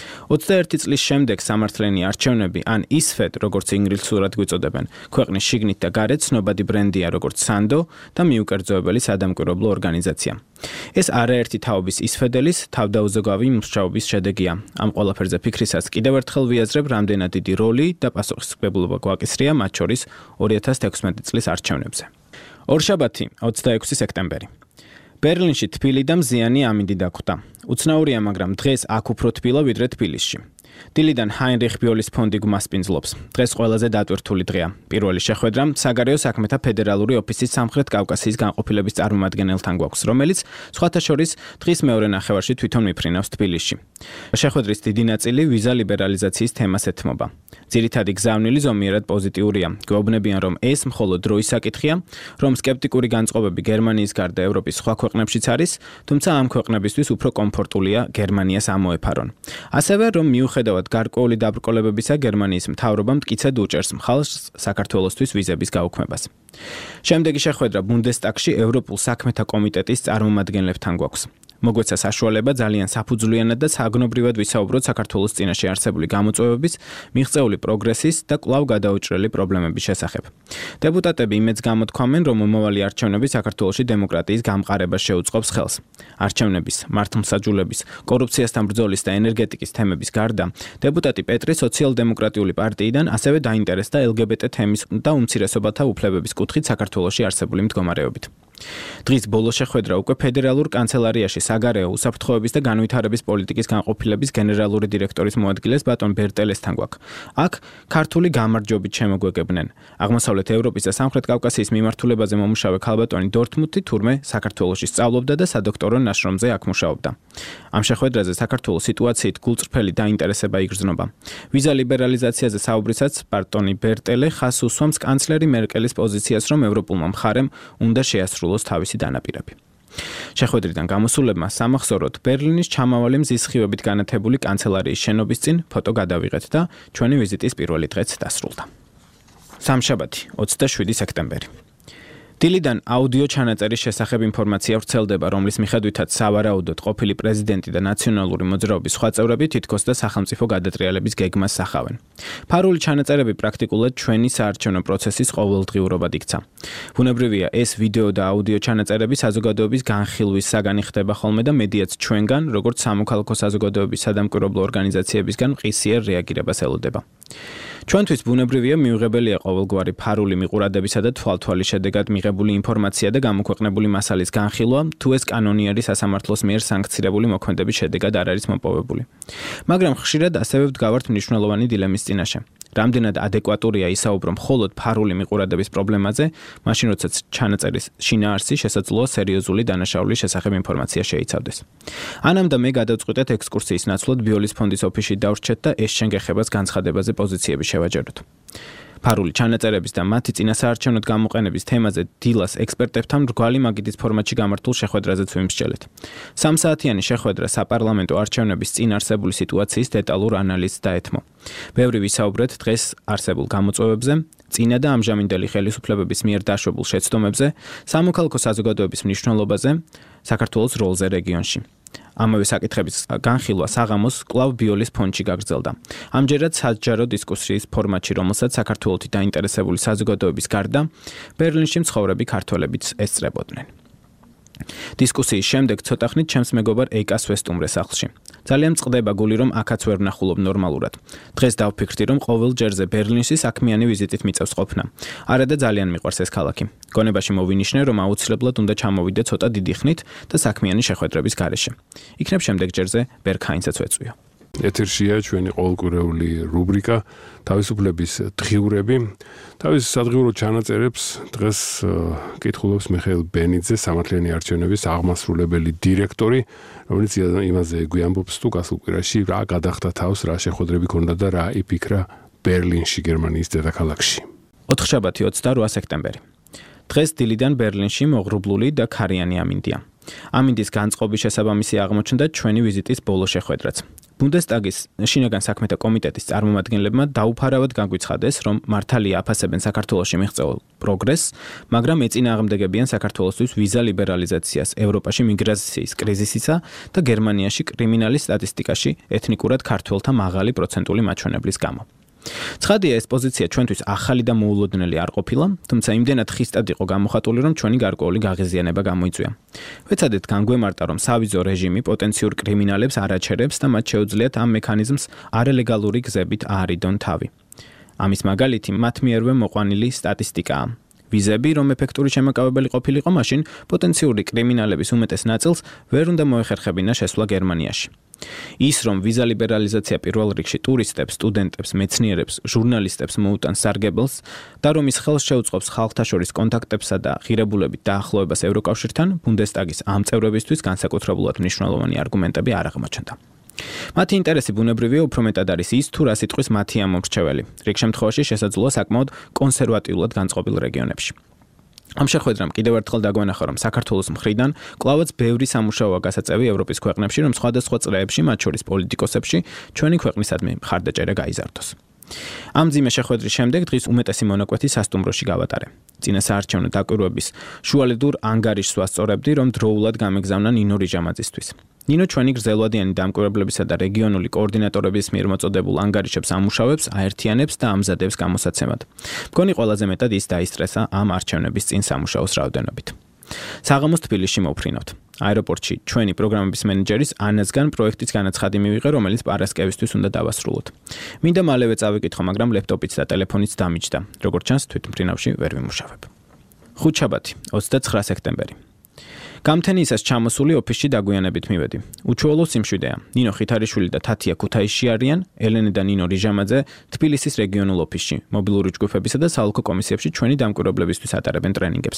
21 წლის შემდეგ სამართლიანი არჩევნები ან ისფედ, როგორც ინგლისურად გვიწოდებენ, ქვეყნის შიგნით და გარეთ ცნობადი ბრენდია როგორც სანდო და მიუკერძოებელი სადამკვირვებლო ორგანიზაცია. ეს არაერთი თაობის ისფედელის თავდაუზოგავი მუშაობის შედეგია. ამ ყველაფერზე ფიქრისას კიდევ ერთხელ ვიაზრებ, რამდენად დიდი როლი და პასუხისმგებლობა გვაკისრია მათ შორის 2016 წლის არჩევნებზე. ორშაბათი 26 სექტემბერი. ბერლინში თბილი და მზიანი ამინდი დაგვხვდა. უცნაურია, მაგრამ დღეს აქ უფრო თბილა ვიდრე თბილისში. დილიდან ჰაინრიხ ბიოლის ფონდი გვმასპინძლობს. დღეს ყველაზე დატვირთული დღეა. პირველი შეხვედრა საგარეო საქმეთა ფედერალური ოფისის სამხრეთ კავკასიის განყოფილების წარმომადგენელთან გვაქვს, რომელიც სხვათა შორის დღის მეორე ნახევარში თვითონ მიფრინავს თბილისში. შეხვედრის დიდი ნაწილი ვიზა ლიბერალიზაციის თემას ეთმობა. ძირითადი გზავნილი ზომიერად პოზიტიურია. გვეუბნებიან, რომ ეს მხოლოდ დროის საკითხია, რომ სკეპტიკური განწყობები გერმანიის გარდა ევროპის სხვა ქვეყნებშიც არის, თუმცა ამ ქვეყნებისთვის უფრო კომფორტულია გერმანიას ამოეფარონ. ასევე რომ მიუხედავად გარკვეული დაბრკოლებებისა, გერმანიის მთავრობა მტკიცედ უჭერს მხარს საქართველოსთვის ვიზების გაუქმებას. შემდეგი შეხვედრა ბუნდესტაგში ევროპულ საქმეთა კომიტეტის წარმომადგენლებთან გვაქვს. მოგვეცა საშუალება ძალიან საფუძვლიანად და საგნობრივად ვისაუბროთ საქართველოს წინაშე არსებული გამოწვევების, მიღწეული პროგრესის და კვლავ გადაუჭრელი პრობლემების შესახებ. დეპუტატები იმედს გამოთქვამენ, რომ მომავალი არჩევნები საქართველოში დემოკრატიის გამყარებას შეუწყობს ხელს. არჩევნების, მართლმსაჯულების, კორუფციასთან ბრძოლის და ენერგეტიკის თემების გარდა, დეპუტატი პეტრი სოციალ-დემოკრატიული პარტიიდან ასევე დაინტერესდა LGBT თემის და უმცირესობათა უფლებების კუთხით საქართველოში არსებული მდგომარეობით. დღის ბოლო შეხვედრა უკვე ფედერალურ კანცელარიაში საგარეო უსაფრთხოების და განვითარების პოლიტიკის განყოფილების გენერალური დირექტორის მოადგილეს ბატონ ბერტელესთან გვაქვს. აქ ქართული გამარჯვებით შემოგვეგებნენ. აღმოსავლეთ ევროპის და სამხრეთ კავკასიის მიმართულებაზე მომუშავე ქალბატონი დორტმუნდში თურმე საქართველოში სწავლობდა და სადოქტორო ნაშრომზე აქ მუშაობდა. ამ შეხვედრაზე საქართველოს სიტუაციით გულწრფელი დაინტერესება იგრძნობა. ვიზა ლიბერალიზაციაზე საუბრისას ბატონი ბერტელე ხაზს უსვამს კანცლერი მერკელის პოზიციას, რომ ევროპულმა მხარემ უნდა შეასრულოს თავისი დანაპირები. შეხვედრიდან გამოსულებმა სამახსოვროდ ბერლინის ჩამავალი მზის სხივებით განათებული კანცელარიის შენობის წინ ფოტო გადავიღეთ და ჩვენი ვიზიტის პირველი დღეც დასრულდა. სამშაბათი, 27 სექტემბერი. დილიდან აუდიო ჩანაწერის შესახებ ინფორმაცია ვრცელდება, რომლის მიხედვითაც სავარაუდოდ ყოფილი პრეზიდენტი და ნაციონალური მოძრაობის სხვა წევრები თითქოს და სახელმწიფო გადატრიალების გეგმას სახავენ. ფარული ჩანაწერები პრაქტიკულად ჩვენი საარჩევნო პროცესის ყოველდღიურობად იქცა. ბუნებრივია, ეს ვიდეო და აუდიო ჩანაწერები საზოგადოების განხილვის საგანი ხდება ხოლმე და მედიაც ჩვენგან, როგორც სამოქალაქო საზოგადოების სადამკვირვებლო ორგანიზაციებისგან მყისიერ რეაგირებას ელოდება. ჩვენთვის ბუნებრივია მიუღებელია ყოველგვარი ფარული მიყურადებისა და თვალთვალის შედეგად მიღებული ინფორმაცია და გამოქვეყნებული მასალის განხილვა, თუ ეს კანონიერი სასამართლოს მიერ სანქცირებული მოქმედების შედეგად არ არის მოპოვებული. მაგრამ ხშირად ასევე ვდგავართ მნიშვნელოვანი დილემის წინაშე. რამდენად ადეკვატურია ისაუბრო მხოლოდ ფარული მიყურადების პრობლემაზე, მაშინ როდესაც ჩანაწერის შინაარსი შესაძლოა სერიოზული დანაშაულის შესახებ ინფორმაცია შეიცავდეს. ანამ და მე გადავწყვიტეთ ექსკურსიის ნაცვლად ბიოლის ფონდის ოფისში დავრჩეთ და ეს შენგეხებას განცხადებაზე პოზიციები შევაჯეროთ. ფარული ჩანაწერების და მათი წინასაარჩევნოდ გამოყენების თემაზე დილას ექსპერტებთან მრგვალი მაგიდის ფორმატში გამართულ შეხვედრაზეც ვიმსჯელეთ. 3 საათიანი შეხვედრა საპარლამენტო არჩევნების წინ არსებული სიტუაციის დეტალურ ანალიზს დაეთმო. ბევრი ვისაუბრეთ დღეს არსებულ გამოწვევებზე, წინა და ამჟამინდელი ხელისუფლებების მიერ დაშვებულ შეცდომებზე, სამოქალაქო საზოგადოების მნიშვნელობაზე, საქართველოს როლზე რეგიონში. ამავე საკითხების განხილვა საღამოს კვლავ ბიოლის ფონდში გაგრძელდა. ამჯერად საჯარო დისკუსიის ფორმატში, რომელსაც საქართველოში დაინტერესებული საზოგადოების გარდა, ბერლინში მცხოვრები ქართველებიც ესწრებოდნენ. დისკუსიის შემდეგ ცოტა ხნით ჩემს მეგობარ ეიკას ვესტუმრე სახლში. ძალიან მწყდება გული, რომ აქაც ვერ ვნახულობ ნორმალურად. დღეს დავფიქრდი, რომ ყოველ ჯერზე ბერლინში საქმიანი ვიზიტით მიწევს ყოფნა. არა და ძალიან მიყვარს ეს ქალაქი. გონებაში მოვინიშნე, რომ აუცილებლად უნდა ჩამოვიდე ცოტა დიდი ხნით და საქმიანი შეხვედრების გარეშე. იქნებ შემდეგ ჯერზე ბერქაინსაც ვეწვიო. ეთერშია ჩვენი ყოველკვირეული რუბრიკა თავისუფლების დღიურები. თავის სადღიურო ჩანაწერებს დღეს კითხულობს მიხეილ ბენიძე, სამართლიანი არჩევნების აღმასრულებელი დირექტორი, რომელიც იმაზე გვიამბობს თუ გასულ კვირაში რა გადახდა თავს, რა შეხვედრები ქონდა და რა იფიქრა ბერლინში, გერმანიის დედაქალაქში. ოთხშაბათი 28 სექტემბერი. დღეს დილიდან ბერლინში მოღრუბლული და ქარიანი ამინდია. ამინდის განწყობის შესაბამისი აღმოჩნდა ჩვენი ვიზიტის ბოლო შეხვედრაც. ბუნდესტაგის შინაგან საქმეთა კომიტეტის წარმომადგენლებმა დაუფარავად განგვიცხადეს, რომ მართალია აფასებენ საქართველოში მიღწეულ პროგრესს, მაგრამ ეწინააღმდეგებიან საქართველოსთვის ვიზა ლიბერალიზაციას, ევროპაში მიგრაციის კრიზისისა და გერმანიაში კრიმინალის სტატისტიკაში ეთნიკურად ქართველთა მაღალი პროცენტული მაჩვენებლის გამო. ცხადია, ეს პოზიცია ჩვენთვის ახალი და მოულოდნელი არ ყოფილა, თუმცა იმდენად ხისტად იყო გამოხატული, რომ ჩვენი გარკვეული გაღიზიანება გამოიწვია. ვეცადეთ განგვემარტა, რომ სავიზო რეჟიმი პოტენციურ კრიმინალებს არ აჩერებს და მათ შეუძლიათ ამ მექანიზმს არალეგალური გზებით აარიდონ თავი. ამის მაგალითი მათ მიერვე მოყვანილი სტატისტიკაა. ვიზები, რომ ეფექტური შემაკავებელი ყოფილიყო, მაშინ პოტენციური კრიმინალების უმეტეს ნაწილს ვერ უნდა მოეხერხებინა შესვლა გერმანიაში. ის, რომ ვიზა ლიბერალიზაცია პირველ რიგში ტურისტებს, სტუდენტებს, მეცნიერებს, ჟურნალისტებს მოუტანს სარგებელს და რომ ის ხელს შეუწყობს ხალხთა შორის კონტაქტებსა და ღირებულებით დაახლოებას ევროკავშირთან, ბუნდესტაგის ამ წევრებისთვის განსაკუთრებულად მნიშვნელოვანი არგუმენტები არ აღმოჩნდა. მათი ინტერესი ბუნებრივია უფრო მეტად არის ის, თუ რა სიტყვის მათი ამომრჩეველი. რიგ შემთხვევაში შესაძლოა საკმაოდ კონსერვატიულად განწყობილ რეგიონებში. ამ შეხვედრამ კიდევ ერთხელ დაგვენახა, რომ საქართველოს მხრიდან კვლავაც ბევრი სამუშაოა გასაწევი ევროპის ქვეყნებში, რომ სხვადასხვა წრეებში, მათ შორის პოლიტიკოსებში, ჩვენი ქვეყნისადმი მხარდაჭერა გაიზარდოს. ამ ძიმე შეხვედრის შემდეგ დღის უმეტესი მონაკვეთი სასტუმროში გავატარე. წინა საარჩევნო დაკვირვების შუალედურ ანგარიშს ვასწორებდი, რომ დროულად გამეგზავნა ნინო რიჟამაძისთვის. ნინო ჩვენი გრძელვადიანი დამკვირვებლებისა და რეგიონული კოორდინატორების მიერ მოწოდებულ ანგარიშებს ამუშავებს, აერთიანებს და ამზადებს გამოსაცემად. მგონი ყველაზე მეტად ის დაისტრესა ამ არჩევნების წინ სამუშაოს რაოდენობით. საღამოს თბილისში მოვფრინავთ. აეროპორტში ჩვენი პროგრამების მენეჯერის ანასგან პროექტის განაცხადი მივიღე, რომელიც პარასკევისთვის უნდა დავასრულოთ. მინდა მალევე წავიკითხო, მაგრამ ლეპტოპიც და ტელეფონიც დამიჯდა. როგორც ჩანს, თვითმფრინავში ვერ ვიმუშავებ. ხუთშაბათი, 29 სექტემბერი. გამთენიისას ჩამოსული ოფისში დაგვიანებით მივედი. უჩვეულო სიმშვიდეა. ნინო ხითარიშვილი და თათია ქუთაისში არიან, ელენე და ნინო რიჟამაძე თბილისის რეგიონულ ოფისში, მობილური ჯგუფებისა და საოლქო კომისიებში ჩვენი დამკვირვებლებისთვის ატარებენ ტრენინგებს.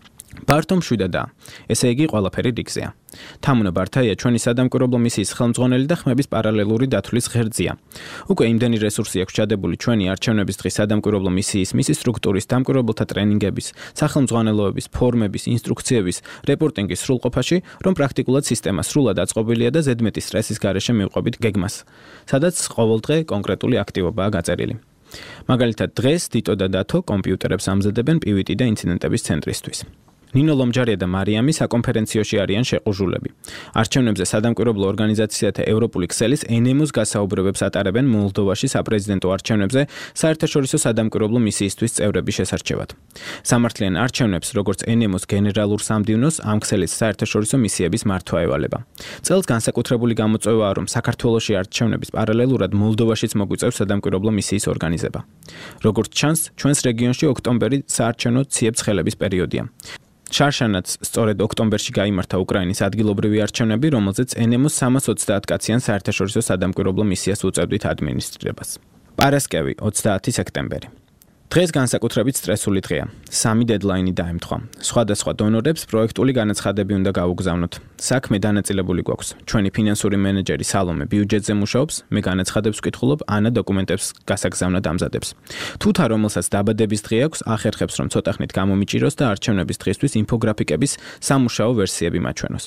ბარტო მშვიდადაა. ესე იგი, ყველაფერი რიგზეა. თამუნა ბართაია ჩვენი სადამკვირვებლო მისიის ხელმძღვანელი და ხმების პარალელური დათვლის ღერძია. უკვე იმდენი რესურსი აქვს ჩადებული ჩვენი არჩევნების დღის სადამკვირვებლო მისიის სტრუქტურის, დამკვირვებელთა ტრენინგების, სახელმძღვანელოების, ფორმების, ინსტრუქციების, რეპორტინგის სრულყოფაში, რომ პრაქტიკულად სისტემა სრულად აწყობილია და ზედმეტი სტრესის გარეშე მივყვებით გეგმას, სადაც ყოველდღე კონკრეტული აქტივობაა გაწერილი. მაგალითად, დღეს დიტო და დათო კომპიუტერებს ამზადებენ პივიტი და ინციდენტების ცენტრისთვის. ნინო ლომჯარია და მარიამი საკონფერენციოში არიან შეყუჟულები. არჩევნებზე სადამკვირვებლო ორგანიზაციათა ევროპული ქსელის ენემოს გასაუბრებებს ატარებენ მოლდოვაში საპრეზიდენტო არჩევნებზე საერთაშორისო სადამკვირვებლო მისიისთვის წევრების შესარჩევად. სამართლიან არჩევნებს, როგორც ენემოს გენერალურ სამდივნოს, ამ ქსელის საერთაშორისო მისიების მართვა ევალება. წელს განსაკუთრებული გამოწვევაა, რომ საქართველოში არჩევნების პარალელურად მოლდოვაშიც მოგვიწევს სადამკვირვებლო მისიის ორგანიზება. როგორც ჩანს, ჩვენს რეგიონში ოქტომბერი საარჩევნო ციებ-ცხელების პერიოდია. შარშანაც სწორედ ოქტომბერში გაიმართა უკრაინის ადგილობრივი არჩევნები, რომელზეც ენემოს 320 კაციან საერთაშორისო სადამკვირვებლო მისიას უწევდით ადმინისტრირებას. პარასკევი, 30 სექტემბერი. დღეს განსაკუთრებით სტრესული დღეა. 3 დედლაინი დაემთხვა. სხვადასხვა დონორებს პროექტული განაცხადები უნდა გაუგზავნოთ. საქმე დანაწილებული გვაქვს. ჩვენი ფინანსური მენეჯერი სალომე ბიუჯეტზე მუშაობს, მე განაცხადებს ვკითხულობ, ანა დოკუმენტებს გასაგზავნად ამზადებს. თუთა, რომელსაც დაბადების დღე აქვს, ახერხებს, რომ ცოტა ხნით გამომიჭიროს და არჩევნების დღისთვის ინფოგრაფიკების სამუშაო ვერსიები მაჩვენოს.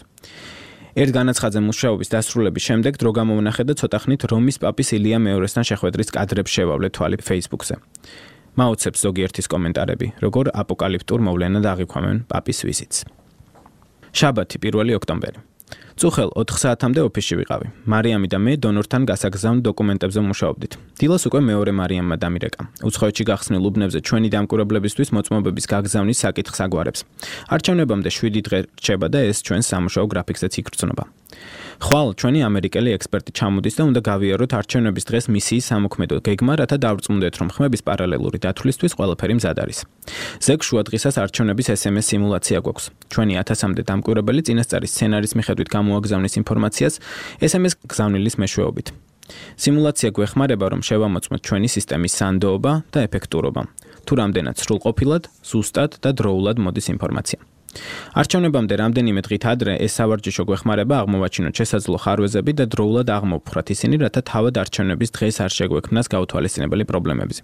ერთ განაცხადზე მუშაობის დასრულების შემდეგ დრო გამოვნახე და ცოტა ხნით რომის პაპის ილია მეორესთან შეხვედრის კადრებს შევავლე თვალი Facebook-ზე. მაუცებს ზოგიერთის კომენტარები, როგორ აპოკალიფტურ მოვლენად აღიქვამენ პაპის ვიზიტს. შაბათი, 1 ოქტომბერი. წუხელ 4 საათამდე ოფისში ვიყავი. მარიამი და მე დონორთან გასაგზავნ დოკუმენტებზე მუშაობდით. დილას უკვე მეორე მარიამმა დამირეკა. უცხოეთში გახსნილ უბნებზე ჩვენი დამკვირვებლებისთვის მოწმობების გაგზავნის საკითხს აგვარებს. არჩევნებამდე 7 დღე რჩება და ეს ჩვენს სამუშაო გრაფიკზეც იგრძნობა. ხვალ ჩვენი ამერიკელი ექსპერტი ჩამოდის და უნდა გავიაროთ არჩევნების დღეს მისიის სამოქმედო გეგმა, რათა დავწმუნდეთ, რომ ხმების პარალელური დათვლისთვის ყველაფერი მზად არის. ზეგ შუადღისას არჩევნების SMS სიმულაცია გვაქვს. ჩვენი 1000-მდე დამკვირვებელი წინასწარი სცენარის მიხედვით გამოაგზავნის ინფორმაციას SMS გზავნილის მეშვეობით. სიმულაცია გვეხმარება, რომ შევამოწმოთ ჩვენი სისტემის სანდოობა და ეფექტურობა. თუ რამდენად სრულყოფილად, ზუსტად და დროულად მოდის ინფორმაცია. არჩევნებამდე რამდენიმე დღით ადრე ეს სავარჯიშო გვეხმარება აღმოვაჩინოთ შესაძლო ხარვეზები და დროულად აღმოვფხვრათ ისინი, რათა თავად არჩევნების დღეს არ შეგვექმნას გაუთვალისწინებელი პრობლემები.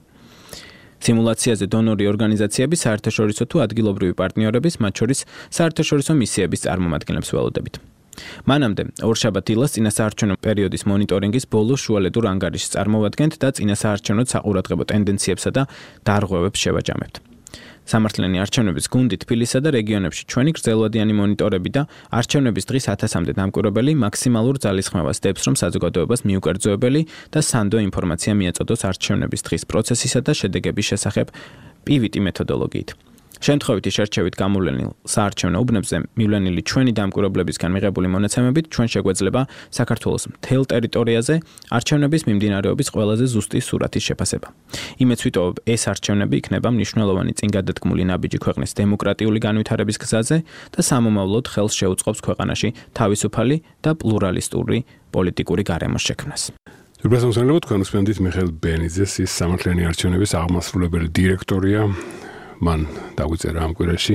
სიმულაციაზე დონორი ორგანიზაციების საერთაშორისო თუ ადგილობრივი პარტნიორების, მათ შორის საერთაშორისო მისიების წარმომადგენლებს ველოდებით. მანამდე ორშაბათ დილას წინასაარჩევნო პერიოდის მონიტორინგის ბოლო შუალედურ ანგარიშს წარმოვადგენთ და წინასაარჩევნო საყურადღებო ტენდენციებსა და დარღვევებს შევაჯამებთ. სამართლიანი არჩევნების გუნდი თბილისსა და რეგიონებში ჩვენი გრძელვადიანი მონიტორები და არჩევნების დღის 1000-მდე დამკვირვებელი მაქსიმალურ ძალისხმევას დებს, რომ საზოგადოებას მიუკერძოებელი და სანდო ინფორმაცია მიაწოდოს არჩევნების დღის პროცესისა და შედეგების შესახებ პივიტი მეთოდოლოგიით. შემთხვევითი შერჩევით გამოვლენილ საარჩევნო უბნებზე მივლენილი ჩვენი დამკვირვებლებისგან მიღებული მონაცემებით ჩვენ შეგვეძლება საქართველოს მთელ ტერიტორიაზე არჩევნების მიმდინარეობის ყველაზე ზუსტი სურათის შეფასება. იმეც ვიტოვებ, ეს არჩევნები იქნება მნიშვნელოვანი წინგადადგმული ნაბიჯი ქვეყნის დემოკრატიული განვითარების გზაზე და სამომავლოდ ხელს შეუწყობს ქვეყანაში თავისუფალი და პლურალისტური პოლიტიკური გარემოს შექმნას. უბრალოდ თქვენ უსმენთ მიხეილ ბენიძეს, ის სამართლიანი არჩევნების აღმასრულებელი დირექტორია. მან დაგვიწერა ამ კვირაში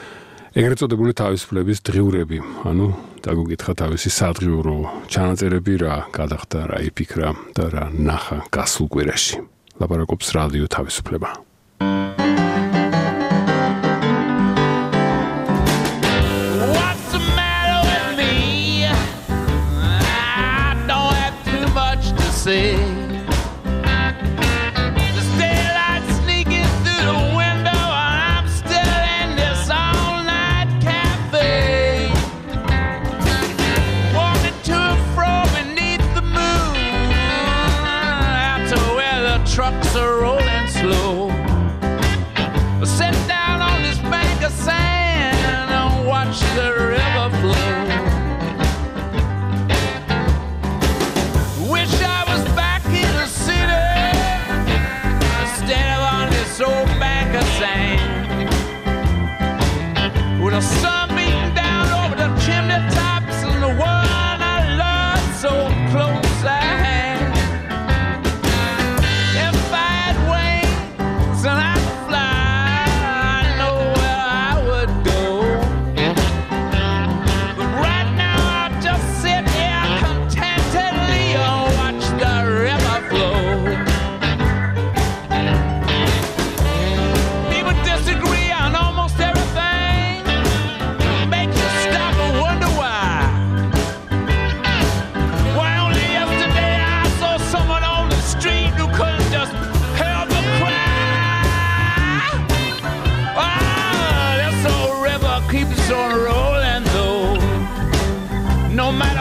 ეგრეთ წოდებული თავისუფლების დღიურები, ანუ დაგუგითხა თავისი სადღიურო ჩანაწერები, რა გადახდა, რა იფიქრა და რა ნახა გასულ კვირაში. ლაპარაკობს რადიო თავისუფლება. What's the matter with me? I don't have too much to say.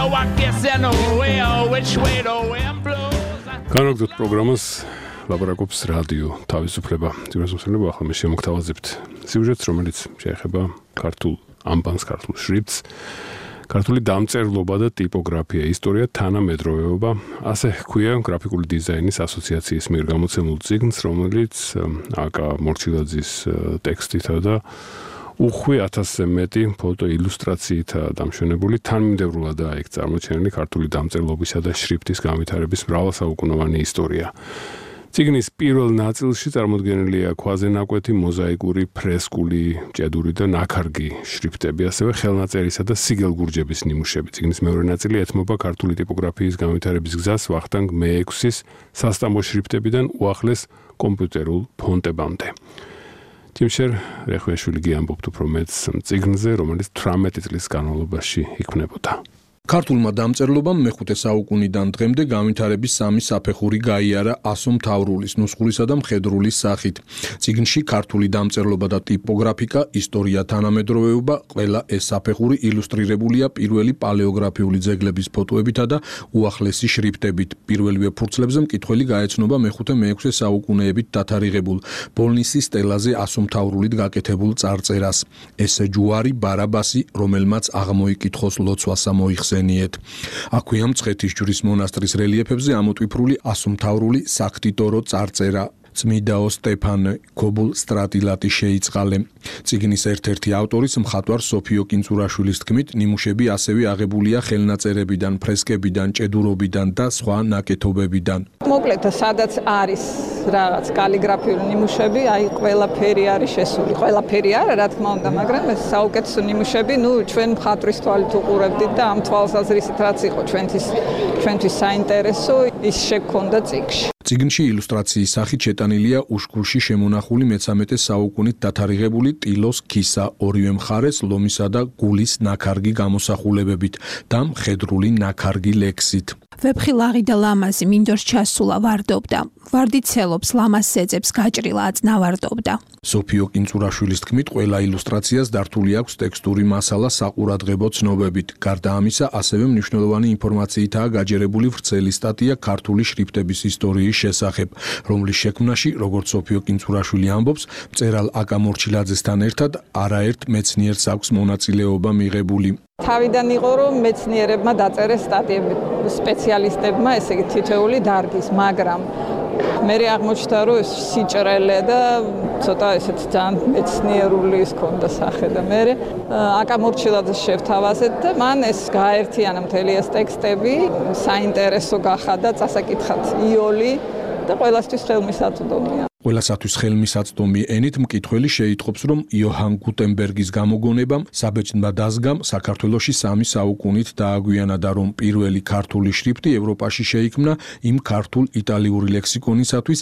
well, I guess I know well which way the wind blows. განაგრძოთ პროგრამას ლაპარაკობს რადიო თავისუფლება. ძიროსმსვლელობა ახლა მე შემოგთავაზებთ სიუჟეტს, რომელიც შეეხება ქართულ ამბანს, ქართულ შრიფტს, ქართული დამწერლობა და ტიპოგრაფია, ისტორია, თანამედროვეობა. ასე ჰქვია გრაფიკული დიზაინის ასოციაციის მიერ გამოცემულ წიგნს, რომელიც აკა მორჩილაძის ტექსტითა და უხვი 1000-ზე მეტი ფოტო ილუსტრაციითაა დამშვენებული, თანმიმდევრულადაა იქ წარმოჩენილი ქართული დამწერლობისა და შრიფტის განვითარების მრავალსაუკუნოვანი ისტორია. წიგნის პირველ ნაწილში წარმოდგენილია ქვაზე ნაკვეთი, მოზაიკური, ფრესკული, ჭედური და ნაქარგი შრიფტები, ასევე ხელნაწერისა და სიგელგურჯების ნიმუშები. წიგნის მეორე ნაწილი ეთმობა ქართული ტიპოგრაფიის განვითარების გზას ვახტანგ მე-6-ის სასტამბო შრიფტებიდან უახლეს კომპიუტერულ ფონტებამდე. თიმშერ რეხვიაშვილი გიამბობთ უფრო მეტს წიგნზე, რომელიც 18 წლის განმავლობაში იქმნებოდა. ქართულმა დამწერლობამ მე-5 საუკუნიდან დღემდე განვითარების სამი საფეხური გაიარა ასომთავრულის, ნუსხურისა და მხედრულის სახით. წიგნში ქართული დამწერლობა და ტიპოგრაფიკა, ისტორია, თანამედროვეობა, ყველა ეს საფეხური ილუსტრირებულია პირველი პალეოგრაფიული ძეგლების ფოტოებითა და უახლესი შრიფტებით. პირველივე ფურცლებზე მკითხველი გაეცნობა მე-5-მე-6 საუკუნეებით დათარიღებულ ბოლნისის სტელაზე ასომთავრულით გაკეთებულ წარწერას. ეს ჯუარი ბარაბასი, რომელმაც აღმოიკითხოს ლოცვასა მოიხსენიეთ. აქვეა მცხეთის ჯვრის მონასტრის რელიეფებზე ამოტვიფრული ასომთავრული საქტიტორო წარწერა. წმიდაო სტეფანე ქობულ სტრატილატი შეიწყალე. წიგნის ერთ-ერთი ავტორის მხატვარ სოფიო კინწურაშვილის თქმით, ნიმუშები ასევე აღებულია ხელნაწერებიდან, ფრესკებიდან, ჭედურობიდან და სხვა ნაკეთობებიდან. მოკლედ, სადაც არის რაღაც კალიგრაფიული ნიმუშები, აი ყველაფერი არის შესული. ყველაფერი არა, რა თქმა უნდა, მაგრამ ეს საუკეთესო ნიმუშები, ჩვენ მხატვრის თვალით უყურებდით და ამ თვალსაზრისით რაც იყო ჩვენთვის საინტერესო, ის შეგვქონდა წიგნში. წიგნში ილუსტრაციის სახით შეტანილია უშქურში შემონახული მე-13 საუკუნით დათარიღებული ტილოს ქისა, ორივე მხარეს ლომისა და გულის ნაქარგი გამოსახულებებით და მხედრული ნაქარგი ლექსით. ვეფხი ლაღი და ლამაზი მინდორს ჩასულა ვარდობდა. ვარდით ცელობს ლამაზ სეძებს გაჭრილა აწნავარდობდა. სოფიო კინწურაშვილის თქმით, ყველა ილუსტრაციას დართული აქვს ტექსტური მასალა საყურადღებო ცნობებით. გარდა ამისა, ასევე მნიშვნელოვანი ინფორმაციითაა გაჯერებული ვრცელი სტატია ქართული შრიფტების ისტორიის შესახებ, რომლის შექმნაში, როგორც სოფიო კინწურაშვილი ამბობს, მწერალ აკა მორჩილაძესთან ერთად არაერთ მეცნიერს აქვს მონაწილეობა მიღებული. თავიდან იყო, რომ მეცნიერებმა დაწერეს სტატიები სპეციალისტებმა, ესე იგი თითოეული დარგის, მაგრამ მე აღმოჩნდა, რომ ეს სიჭრელე და ცოტა ესეთ ძალიან მეცნიერული ის ქონდა სახე და მე აკა მორჩილაძეს შევთავაზეთ და მან ეს გააერთიანა მთელი ეს ტექსტები, საინტერესო გახადა, წასაკითხად იოლი და ყველასთვის ხელმისაწვდომია. ყველასათვის ხელმისაწვდომი ენით მკითხველი შეიტყობს, რომ იოჰან გუტენბერგის გამოგონებამ საბეჭდმა დაზგამ საქართველოში 3 საუკუნით დააგვიანა და რომ პირველი ქართული შრიფტი ევროპაში შეიქმნა იმ ქართულ-იტალიური ლექსიკონისათვის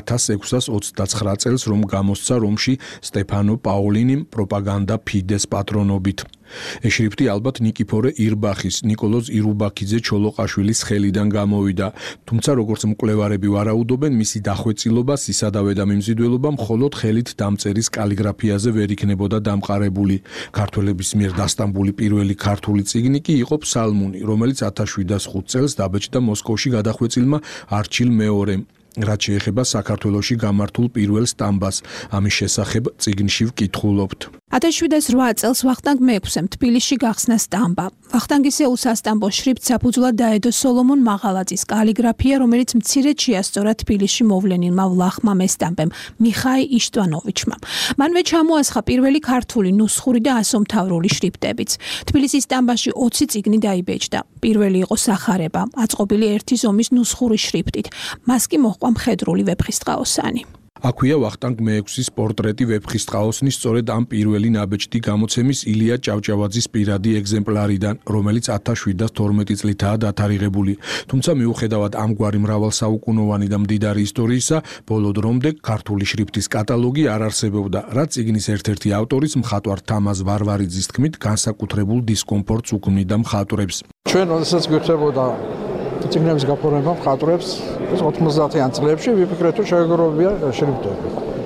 1629 წელს, რომ გამოსცა რომში სტეფანო პაოლინიმ პროპაგანდა ფიდეს პატრონობით. ეს შრიფტი ალბათ ნიკიფორე ირბახის, ნიკოლოზ ირუბაქიძე ჩოლოყაშვილის ხელიდან გამოვიდა, თუმცა როგორც მკვლევარები ვარაუდობენ, მისი დახვეწილობა, სისადავე და მიმზიდველობა მხოლოდ ხელით დამწერის კალიგრაფიაზე ვერ იქნებოდა დამყარებული. ქართველების მიერ დასტამბული პირველი ქართული წიგნი კი იყო ფსალმუნი, რომელიც 1705 წელს დაბეჭდა მოსკოვში გადახვეწილმა არჩილ მეორემ. რაც შეეხება საქართველოში გამართულ პირველ სტამბას, ამის შესახებ წიგნში ვკითხულობთ. 1708 წელს ვახტანგ მე-6-ემ თბილისში გახსნა სტამბა. ვახტანგის უსასტამბო შრიფტს საფუძვლად დაედო სოლომონ მაღალაძის კალიგრაფია, რომელიც მცირედ შეასწორა თბილისში მოვლენილმა ვლახმა მესტამბემ მიხაი იშტვანოვიჩმა. მანვე ჩამოასხა პირველი ქართული ნუსხური და ასომთავრული შრიფტებიც. თბილისის სტამბაში 20 წიგნი დაიბეჭდა. პირველი იყო სახარება, აწყობილი ერთი ზომის ნუსხური შრიფტით. მას კი მოჰყვა მხედრული ვეფხისტყაოსანი. აქვეა ვახტანგ მე-6-ის პორტრეტი ვეფხისტყაოსნის სწორედ ამ პირველი ნაბეჭდი გამოცემის ილია ჭავჭავაძის პირადი ეგზემპლარიდან, რომელიც 1712 წლითაა დათარიღებული. თუმცა მიუხედავად ამგვარი მრავალსაუკუნოვანი და მდიდარი ისტორიისა, ბოლო დრომდე ქართული შრიფტის კატალოგი არ არსებობდა, რაც წიგნის ერთ-ერთი ავტორის მხატვარ თამაზ ვარვარიძის თქმით განსაკუთრებულ დისკომფორტს უქმნიდა მხატვრებს. ჩვენ როდესაც გვიხდებოდა წიგნების გაფორმება მხატვრებს 90-იან წლებში ვიფიქრეთ, რომ შეგროვებია შრიფტები.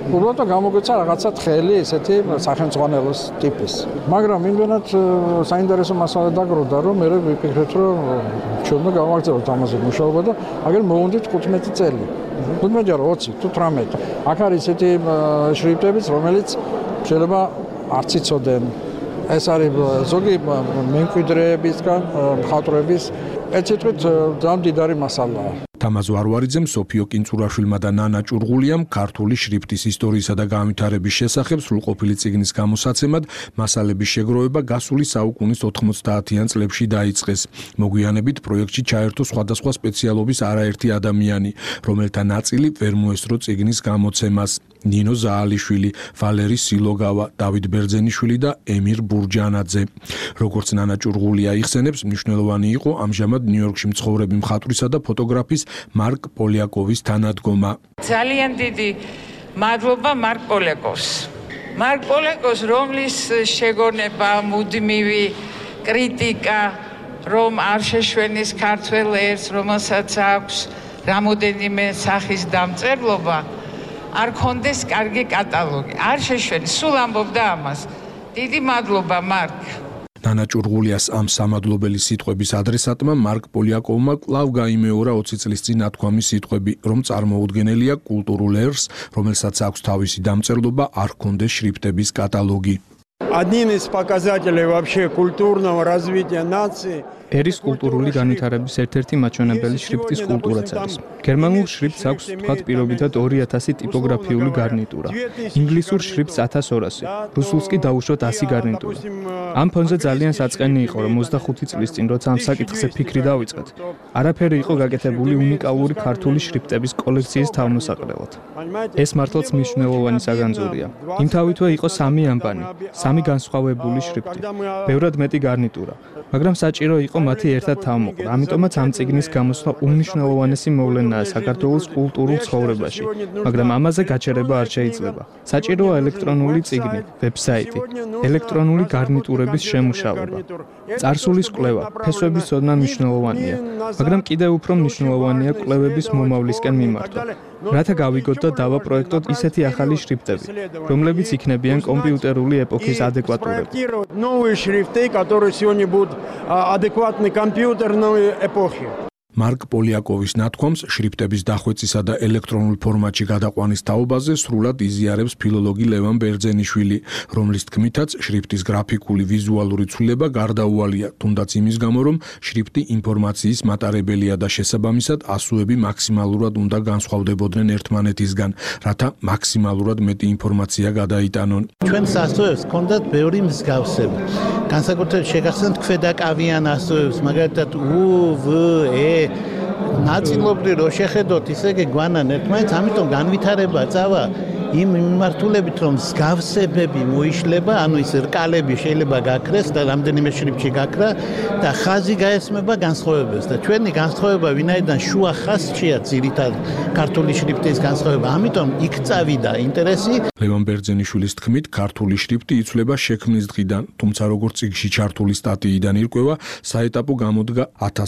უბრალოდ გამოგვეცა რაღაცა თხელი ესეთი სახელმწიფოს ტიპის. მაგრამ იმენად საინტერესო მასალა დაგროვდა, რომ მე ვიფიქრეთ, რომ ჩვენ გავაგრძელოთ ამაზე მუშაობა და აგერ მოვუნდით 15 წელი. 15 ჯერ 20 თუ 18. აქ არის ესეთი შრიფტებიც, რომელიც შეიძლება არც იცოდნენ. ეს არის ზოგი მემკვიდრეებისგან მხატვრების ეცეთქვით ძალიან დიდარი მასალაა. თამაზ ვარვარიძემ, სოფიო კინწურაშვილმა და ნანა ჭურღულიამ ქართული შრიფტის ისტორიისა და განვითარების შესახებ სრულყოფილი წიგნის გამოსაცემად მასალების შეგროვება გასული საუკუნის 90-იან წლებში დაიწყეს. მოგვიანებით პროექტში ჩაერთო სხვადასხვა სპეციალობის არაერთი ადამიანი, რომელთა ნაწილი ვერ მოესწრო წიგნის გამოცემას. ნინო ზაალიშვილი, ვალერი სილოგავა, დავით ბერძენიშვილი და ემირ ბურჯანაძე. როგორც ნანა ჭურღულია იხსენებს, მნიშვნელოვანი იყო ამჟამად ნიუ-იორკში მცხოვრები მხატვრისა და ფოტოგრაფის მარკ პოლიაკოვის თანადგომა. ძალიან დიდი მადლობა მარკ პოლიაკოვს. მარკ პოლიაკოვს, რომლის შეგონება, მუდმივი კრიტიკა, რომ არ შეშვენის ქართველ ერს, რომელსაც აქვს რამოდენიმე სახის დამწერლობა, არ კონდეს კარგი კატალოგი. არ შეშვენის, სულ ამბობდა ამას. დიდი მადლობა მარკ. ნანა ჭურღულიას ამ სამადლობელი სიტყვების ადრესატმა მარკ პოლიაკოვმა კვლავ გაიმეორა 20 წლის წინ ნათქვამი სიტყვები, რომ წარმოუდგენელია კულტურულ ერს, რომელსაც აქვს თავისი დამწერლობა, არ ჰქონდეს შრიფტების კატალოგი. Одним из показателей вообще культурного развития нации ერის კულტურული განვითარების ერთ-ერთი მაჩვენებელი შრიფტის კულტურაც არის. გერმანულ შრიფტს აქვს თქვათ პირობითად 2000 ტიპოგრაფიული გარნიტურა. ინგლისურ შრიფტს 1200, რუსულს კი დაუშვათ 100 გარნიტურა. ამ ფონზე ძალიან საწყენი იყო, რომ 25 წლის წინ, როცა ამ საკითხზე ფიქრი დავიწყეთ, არაფერი იყო გაკეთებული უნიკალური ქართული შრიფტების კოლექციის თავმოსაყრელად. ეს მართლაც მნიშვნელოვანი საგანძურია. იმთავითვე იყო 3 ამბანი, 3 განსხვავებული შრიფტი, ბევრად მეტი გარნიტურა, მაგრამ საჭირო იყო მათი ერთად თავმოყრა. ამიტომაც ამ წიგნის გამოსვლა უმნიშვნელოვანესი მოვლენაა საქართველოს კულტურულ ცხოვრებაში, მაგრამ ამაზე გაჩერება არ შეიძლება. საჭიროა ელექტრონული წიგნი, ვებსაიტი, ელექტრონული გარნიტურების შემუშავება. წარსულის კვლევა, ფესვების ცოდნა მნიშვნელოვანია, მაგრამ კიდევ უფრო მნიშვნელოვანია კვლევების მომავლისკენ მიმართვა. რათა გავიგოთ და დავაპროექტოთ ისეთი ახალი შრიფტები, რომლებიც იქნებიან კომპიუტერული ეპოქის ადეკვატურები. Новые шрифты, которые сегодня будут адекватны компьютерной эпохи. მარკ პოლიაკოვის ნათქვამს შრიფტების დახვეწისა და ელექტრონულ ფორმატში გადაყვანის თაობაზე სრულად იზიარებს ფილოლოგი ლევან ბერძენიშვილი, რომლის თქმითაც შრიფტის გრაფიკული ვიზუალური ცვლილება გარდაუვალია, თუნდაც იმის გამო, რომ შრიფტი ინფორმაციის მატარებელია და შესაბამისად ასოები მაქსიმალურად უნდა განსხვავდებოდნენ ერთმანეთისგან, რათა მაქსიმალურად მეტი ინფორმაცია გადაიტანონ. ჩვენს ასოებს ჰქონდათ ბევრი მსგავსება. განსაკუთრებით შეგახსენთ ქვედაკავიან ასოებს, მაგალითად U, V, E ნაწილობრივ რო შეხედოთ, ისე გვანან ერთმანეთს, ამიტომ განვითარება წავა იმ მიმართულებით, რომ მსგავსებები მოიშლება, ანუ ის რკალები შეიძლება გაქრეს და რამდენიმე შრიფტში გაქრა და ხაზი გაესმება განსხვავებებს და ჩვენი განსხვავება ვინაიდან შუა ხაზშია ძირითად ქართული შრიფტის განსხვავება, ამიტომ იქ წავიდა ინტერესი. ლევან ბერძენიშვილის თქმით, ქართული შრიფტი იცვლება შექმნის დღიდან, თუმცა როგორც წიგნში ჩართული სტატიიდან ირკვევა, საეტაპო გამოდგა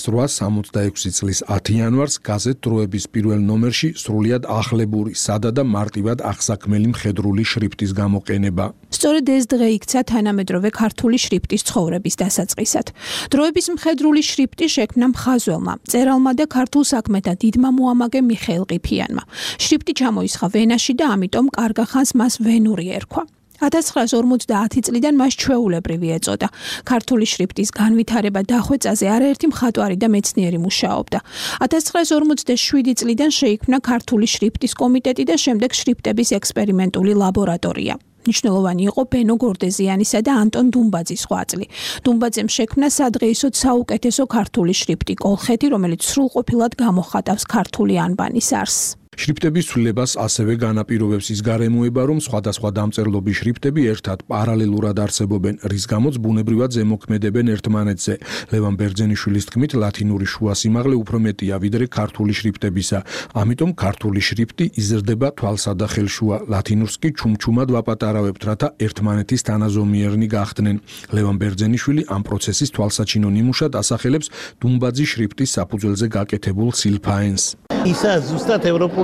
1866 წლის 10 იანვარს გაზეთ დროების პირველ ნომერში სრულიად ახლებური, სადა და მარტივად აღსაქმელი მხედრული შრიფტის გამოყენება. სწორედ ეს დღე იქცა თანამედროვე ქართული შრიფტის ცხოვრების დასაწყისად. დროების მხედრული შრიფტი შექმნა მხაზველმა, მწერალმა და ქართულ საქმეთა დიდმა მოამაგე მიხეილ ყიფიანმა. შრიფტი ჩამოისხა ვენაში და ამიტომ კარგა ხანს მას ვენური ერქვა. 1950 წლიდან მას ჩვეულებრივი ეწოდა. ქართული შრიფტის განვითარება დახვეწაზე არაერთი მხატვარი და მეცნიერი მუშაობდა. 1957 წლიდან შეიქმნა ქართული შრიფტის კომიტეტი და შემდეგ შრიფტების ექსპერიმენტული ლაბორატორია. მნიშვნელოვანი იყო ბენო გორდეზიანისა და ანტონ დუმბაძის ღვაწლი. დუმბაძემ შექმნა სადღეისოდ საუკეთესო ქართული შრიფტი კოლხეთი, რომელიც სრულყოფილად გამოხატავს ქართული ანბანის არსს. შრიფტების ცვლილებას ასევე განაპირობებს ის გარემოება, რომ სხვადასხვა დამწერლობის შრიფტები ერთად პარალელურად არსებობენ, რის გამოც ბუნებრივად ზემოქმედებენ ერთმანეთზე. ლევან ბერძენიშვილის თქმით, ლათინური შუა სიმაღლე უფრო მეტია ვიდრე ქართული შრიფტებისა. ამიტომ ქართული შრიფტი იზრდება თვალსა და ხელშუა, ლათინურს კი ჩუმჩუმად ვაპატარავებთ, რათა ერთმანეთის თანაზომიერნი გახდნენ. ლევან ბერძენიშვილი ამ პროცესის თვალსაჩინო ნიმუშად ასახელებს დუმბაძის შრიფტის საფუძველზე გაკეთებულ სილფაენს. ისა ზუსტად ევროპული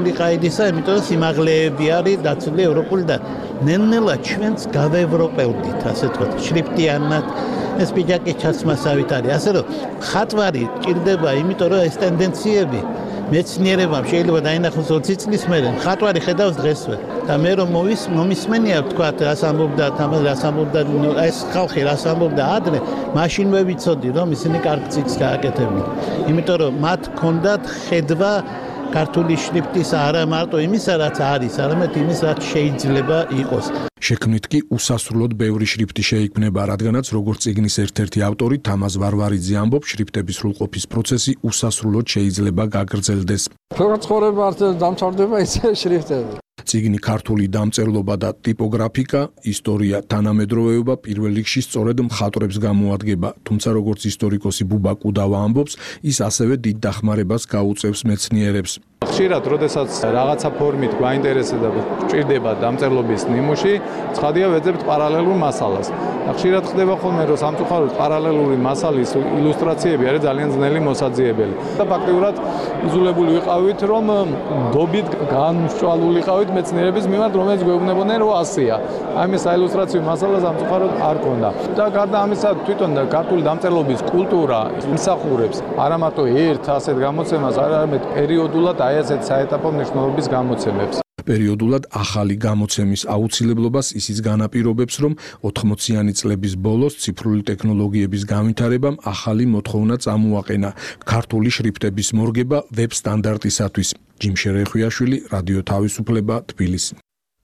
ევროპული ყაიდისა, იმიტომ რომ სიმაღლეები არის დაცული ევროპული და ნელ-ნელა ჩვენც გავევროპელდით, ასე ვთქვათ, შრიფტიანად ეს პიჯაკის ჩაცმასავით არის. ასე რომ ხატვარი ჭირდება, იმიტომ რომ ეს ტენდენციები მეცნიერებამ შეიძლება დაინახოს 20 წლის მერე. ხატვარი ხედავს დღესვე და მე რომ მომისმენია ვთქვათ, რას ამბობდა თამარ, რას ამბობდა ეს ხალხი, რას ამბობდა ადრე, მაშინ მე ვიცოდი რომ ისინი კარგ წიგნს გააკეთებდნენ. იმიტომ რომ მათ ჰქონდათ ხედვა ქართული შრიფტის არა მარტო იმისა, რაც არის, არამედ იმის, რაც შეიძლება იყოს. შექმნით კი უსასრულოდ ბევრი შრიფტი შეიქმნება, რადგანაც როგორც წიგნის ერთ-ერთი ავტორი თამაზ ვარვარიძე ამბობს, შრიფტების სრულყოფის პროცესი უსასრულოდ შეიძლება გაგრძელდეს. როგორც ცხოვრება արդեն დამთავრდება ისე შრიფტები. წიგნი ქართული დამწერლობა და ტიპოგრაფიკა, ისტორია, თანამედროვეობა პირველ რიგში სწორედ მხატვრებს გამოადგება, თუმცა როგორც ისტორიკოსი ბუბა კუდავა ამბობს, ის ასევე დიდ დახმარებას გაუწევს მეცნიერებს. ხშირად, როდესაც რაღაცა ფორმით გვაინტერესდება და გვჭირდება დამწერლობის ნიმუში, ცხადია ვეძებთ პარალელურ მასალას. ხშირად ხდება ხოლმე, რომ სამწუხაროდ პარალელური მასალის ილუსტრაციები არის ძალიან ძნელი მოსაძიებელი. და ფაქტიურად იზოლებული ვიყავით, რომ დობით განსწვალულიყავით მეცნიერების მიმართ, რომელიც გვეუბნებოდნენ, რომ ასია. აი ეს საილუსტრაციო მასალა სამწუხაროდ არ ქონდა. და გარდა ამისა, თვითონ ქართული დამწერლობის კულტურა იმსახურებს არა მარტო ერთ ასეთ გამოცემას, არამედ პერიოდულად აი ასეთ საეტაპო მნიშვნელობის გამოცემებს. პერიოდულად ახალი გამოცემის აუცილებლობას ისიც განაპირობებს, რომ 80-იანი წლების ბოლოს ციფრული ტექნოლოგიების განვითარებამ ახალი მოთხოვნა წამოაყენა ქართული შრიფტების მორგება ვებ სტანდარტისათვის. ჯიმშე რეხვიაშვილი, რადიო თავისუფლება, თბილისი.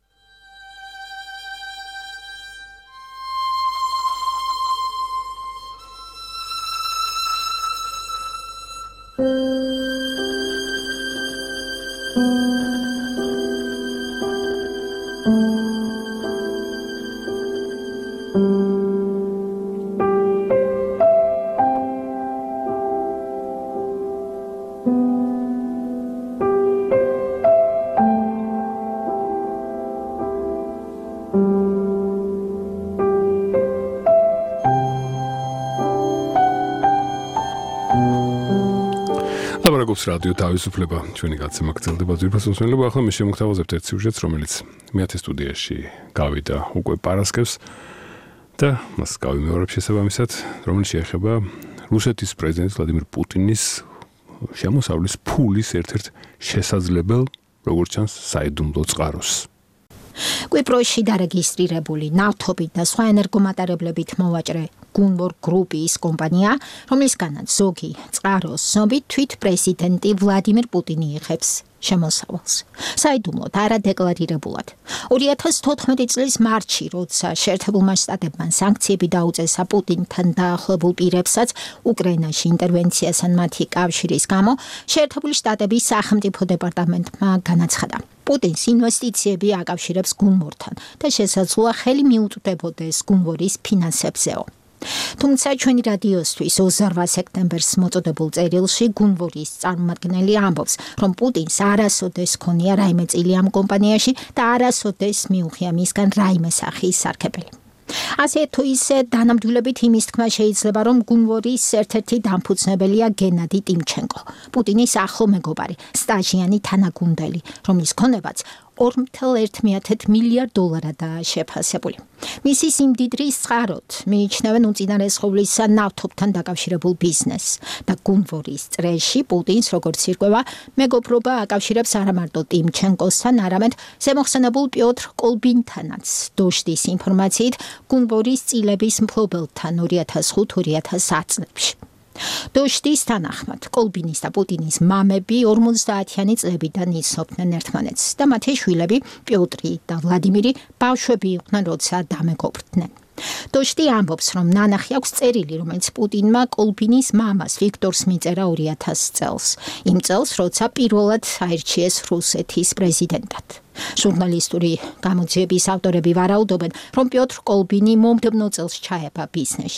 რადიო თავისუფლება ჩვენი გაცემა გრძელდება ძვირფას მსმენელებო. ახლა მე შემოგთავაზებთ ერთ სიუჟეტს, რომელიც მეათე სტუდიაში გავიდა უკვე პარასკევს და მას გავიმეორებ შესაბამისად, რომელიც შეეხება რუსეთის პრეზიდენტ ვლადიმირ პუტინის შემოსავლის ფულის ერთ-ერთ შესაძლებელ, როგორც ჩანს, საიდუმლო წყაროს. კვიპროსში დარეგისტრირებული ნავთობით და სხვა ენერგომატარებლებით მოვაჭრე გუნბორ გრუპის კომპანია, რომლისგანაც ზოგი წყაროს ცნობით თვით პრეზიდენტი ვლადიმირ პუტინი იღებს შემოსავალს. საიდუმლოდ არადეკლარირებულად. 2014 წლის მარტში, როცა შეერთებულმა შტატებმა სანქციები დაუწესა პუტინთან დაახლოებულ პირებსაც უკრაინაში ინტერვენციასთან მათი კავშირის გამო, შეერთებული შტატების სახელმწიფო დეპარტამენტმა განაცხადა. პუტინს ინვესტიციები აკავშირებს გუნბორთან და შესაძლოა ხელი მიუწვდებოდეს გუნბორის ფინანსებზეო. თუმცა ჩვენი რადიოსთვის 28 სექტემბერს მოწოდებულ წერილში გუნბორის წარმომადგენელი ამბობს, რომ პუტინს არასოდეს ქონია რაიმე წილი ამ კომპანიაში და არასოდეს მიუღია მისგან რაიმე სახის სარქებელი. ასე თუ ისე დანამდვილებით იმის თქმა შეიძლება, რომ გუნბორის ერთ-ერთი დამფუძნებელია გენადი ტიმჩენკო, პუტინის ახლო მეგობარი, სტაჟიანი თანაგუნდელი, რომლის ქონებაც $2.1 მილიარდ დოლარადაა შეფასებული. მისი სიმდიდრის წყაროდ მიიჩნევენ უწინარესხოვლისა ნავთობთან დაკავშირებულ ბიზნესს და გუნბორის წრეში პუტინს როგორც ირკვევა, მეგობრობა აკავშირებს არა მარტო ტიმჩენკოსთან, არამედ ზემოხსენებულ პიოტრ კოლბინთანაც. დოჟდის ინფორმაციით, გუნბორის წილების მფლობელთან 2005-2010 წლებში. დოჟდის თანახმად, კოლბინის და პუტინის მამები 50-იანი წლებიდან იცნობდნენ ერთმანეთს და მათი შვილები პიოტრი და ვლადიმირი ბავშვები იყვნენ, როცა დამეგობრდნენ. დოჟდი ამბობს, რომ ნანახი აქვს წერილი, რომელიც პუტინმა კოლბინის მამას ვიქტორს მიწერა 2000 წელს. იმ წელს, როცა პირველად აირჩიეს რუსეთის პრეზიდენტად. ჟურნალისტური გამოძიების ავტორები ვარაუდობენ, რომ პიოტრ კოლბინი მომდევნო წელს ჩაება ბიზნესში.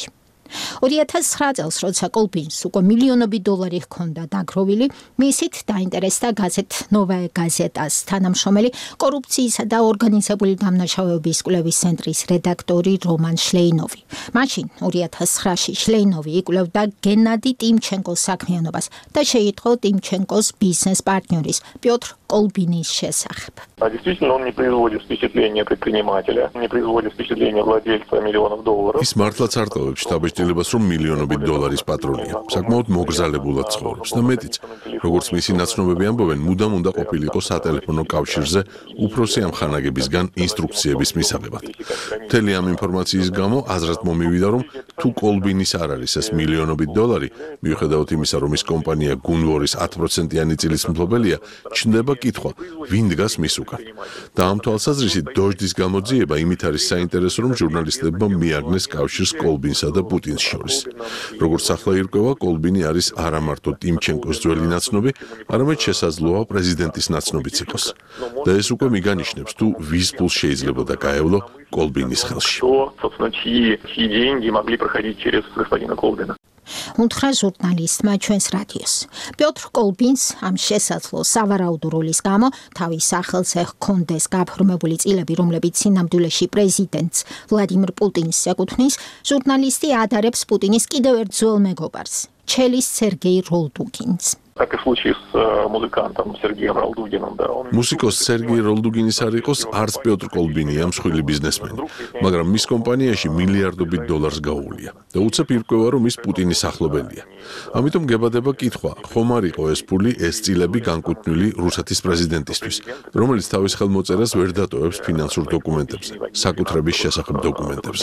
2009 წელს, როცა კოლბინს უკვე მილიონობით დოლარი ჰქონდა დაგროვილი, მისით დაინტერესდა გაზეთ ნოვაე გაზეტას თანამშრომელი კორუფციისა და ორგანიზებული დამნაშავეობის კვლევის ცენტრის რედაქტორი რომან შლეინოვი. მაშინ 2009-ში შლეინოვი იკვლევდა გენადი ტიმჩენკოს საქმიანობას და შეიტყო ტიმჩენკოს ბიზნეს პარტნიორის პიოტრ კოლბინის შესახებ. Действительно, он не производит впечатления предпринимателя, не производит впечатления владельца миллионов долларов. ის მართლაც არ ტოვებს შტაბ-შტილებას, რომ მილიონობით დოლარის პატრონია. საკმაოდ მოგზალებულად ცხოვრობს და მეტიც, როგორც მისი ნაცნობები ამბობენ, მუდამ უნდა ყოფილიყო სატელეფონო კავშირზე უფროსი ამხანაგებისგან ინსტრუქციების მისაღებად. მთელი ამ ინფორმაციის გამო აზრად მომივიდა, რომ თუ კოლბინის არ არის ეს მილიონობით დოლარი, მიუხედავად იმისა, რომ ის კომპანია გუნვორის 10%-იანი წილის მფლობელია, ჩნდება კითხვა, ვინ დგას მის უკან. და ამ თვალსაზრისით დოჟდის გამოძიება იმით არის საინტერესო, რომ ჟურნალისტებმა მიაგნეს კავშირს კოლბინსა და პუტინს შორის. როგორც ახლა ირკვევა, კოლბინი არის არა მარტო ტიმჩენკოს ძველი ნაცნობი, არამედ შესაძლოა პრეზიდენტის ნაცნობიც იყოს. და ეს უკვე მიგანიშნებს, თუ ვის ფულს შეიძლება გაევლო კოლბინის ხელში. Чьи деньги могли проходить через господина Колбина. უთხრა ჟურნალისტმა ჩვენს რადიოს. პიოტრ კოლბინს ამ შესაძლო სავარაუდო როლის გამო თავის სახელზე ჰქონდეს გაფორმებული წილები, რომლებიც სინამდვილეში პრეზიდენტს ვლადიმირ პუტინს ეკუთვნის, ჟურნალისტი ადარებს პუტინის კიდევ ერთ ძველ მეგობარს, ჩელის სერგეი როლდუგინს. Как и в случае с музыкантом Сергеем Ралдугиным, да. მუსიკოს სერგეი როლდუგინის არ იყოს არც პიოტრ კოლბინია მსხვილი ბიზნესმენი, მაგრამ მის კომპანიაში მილიარდობით დოლარს გაუვლია და უცებ ირკვევა, რომ ის პუტინის ახლობელია. ამიტომ გებადება კითხვა, ხომ არ იყო ეს ფული, ეს წილები განკუთვნილი რუსეთის პრეზიდენტისთვის, რომელიც თავის ხელმოწერას ვერ დატოვებს ფინანსურ დოკუმენტებზე, საკუთრების შესახებ დოკუმენტებზე.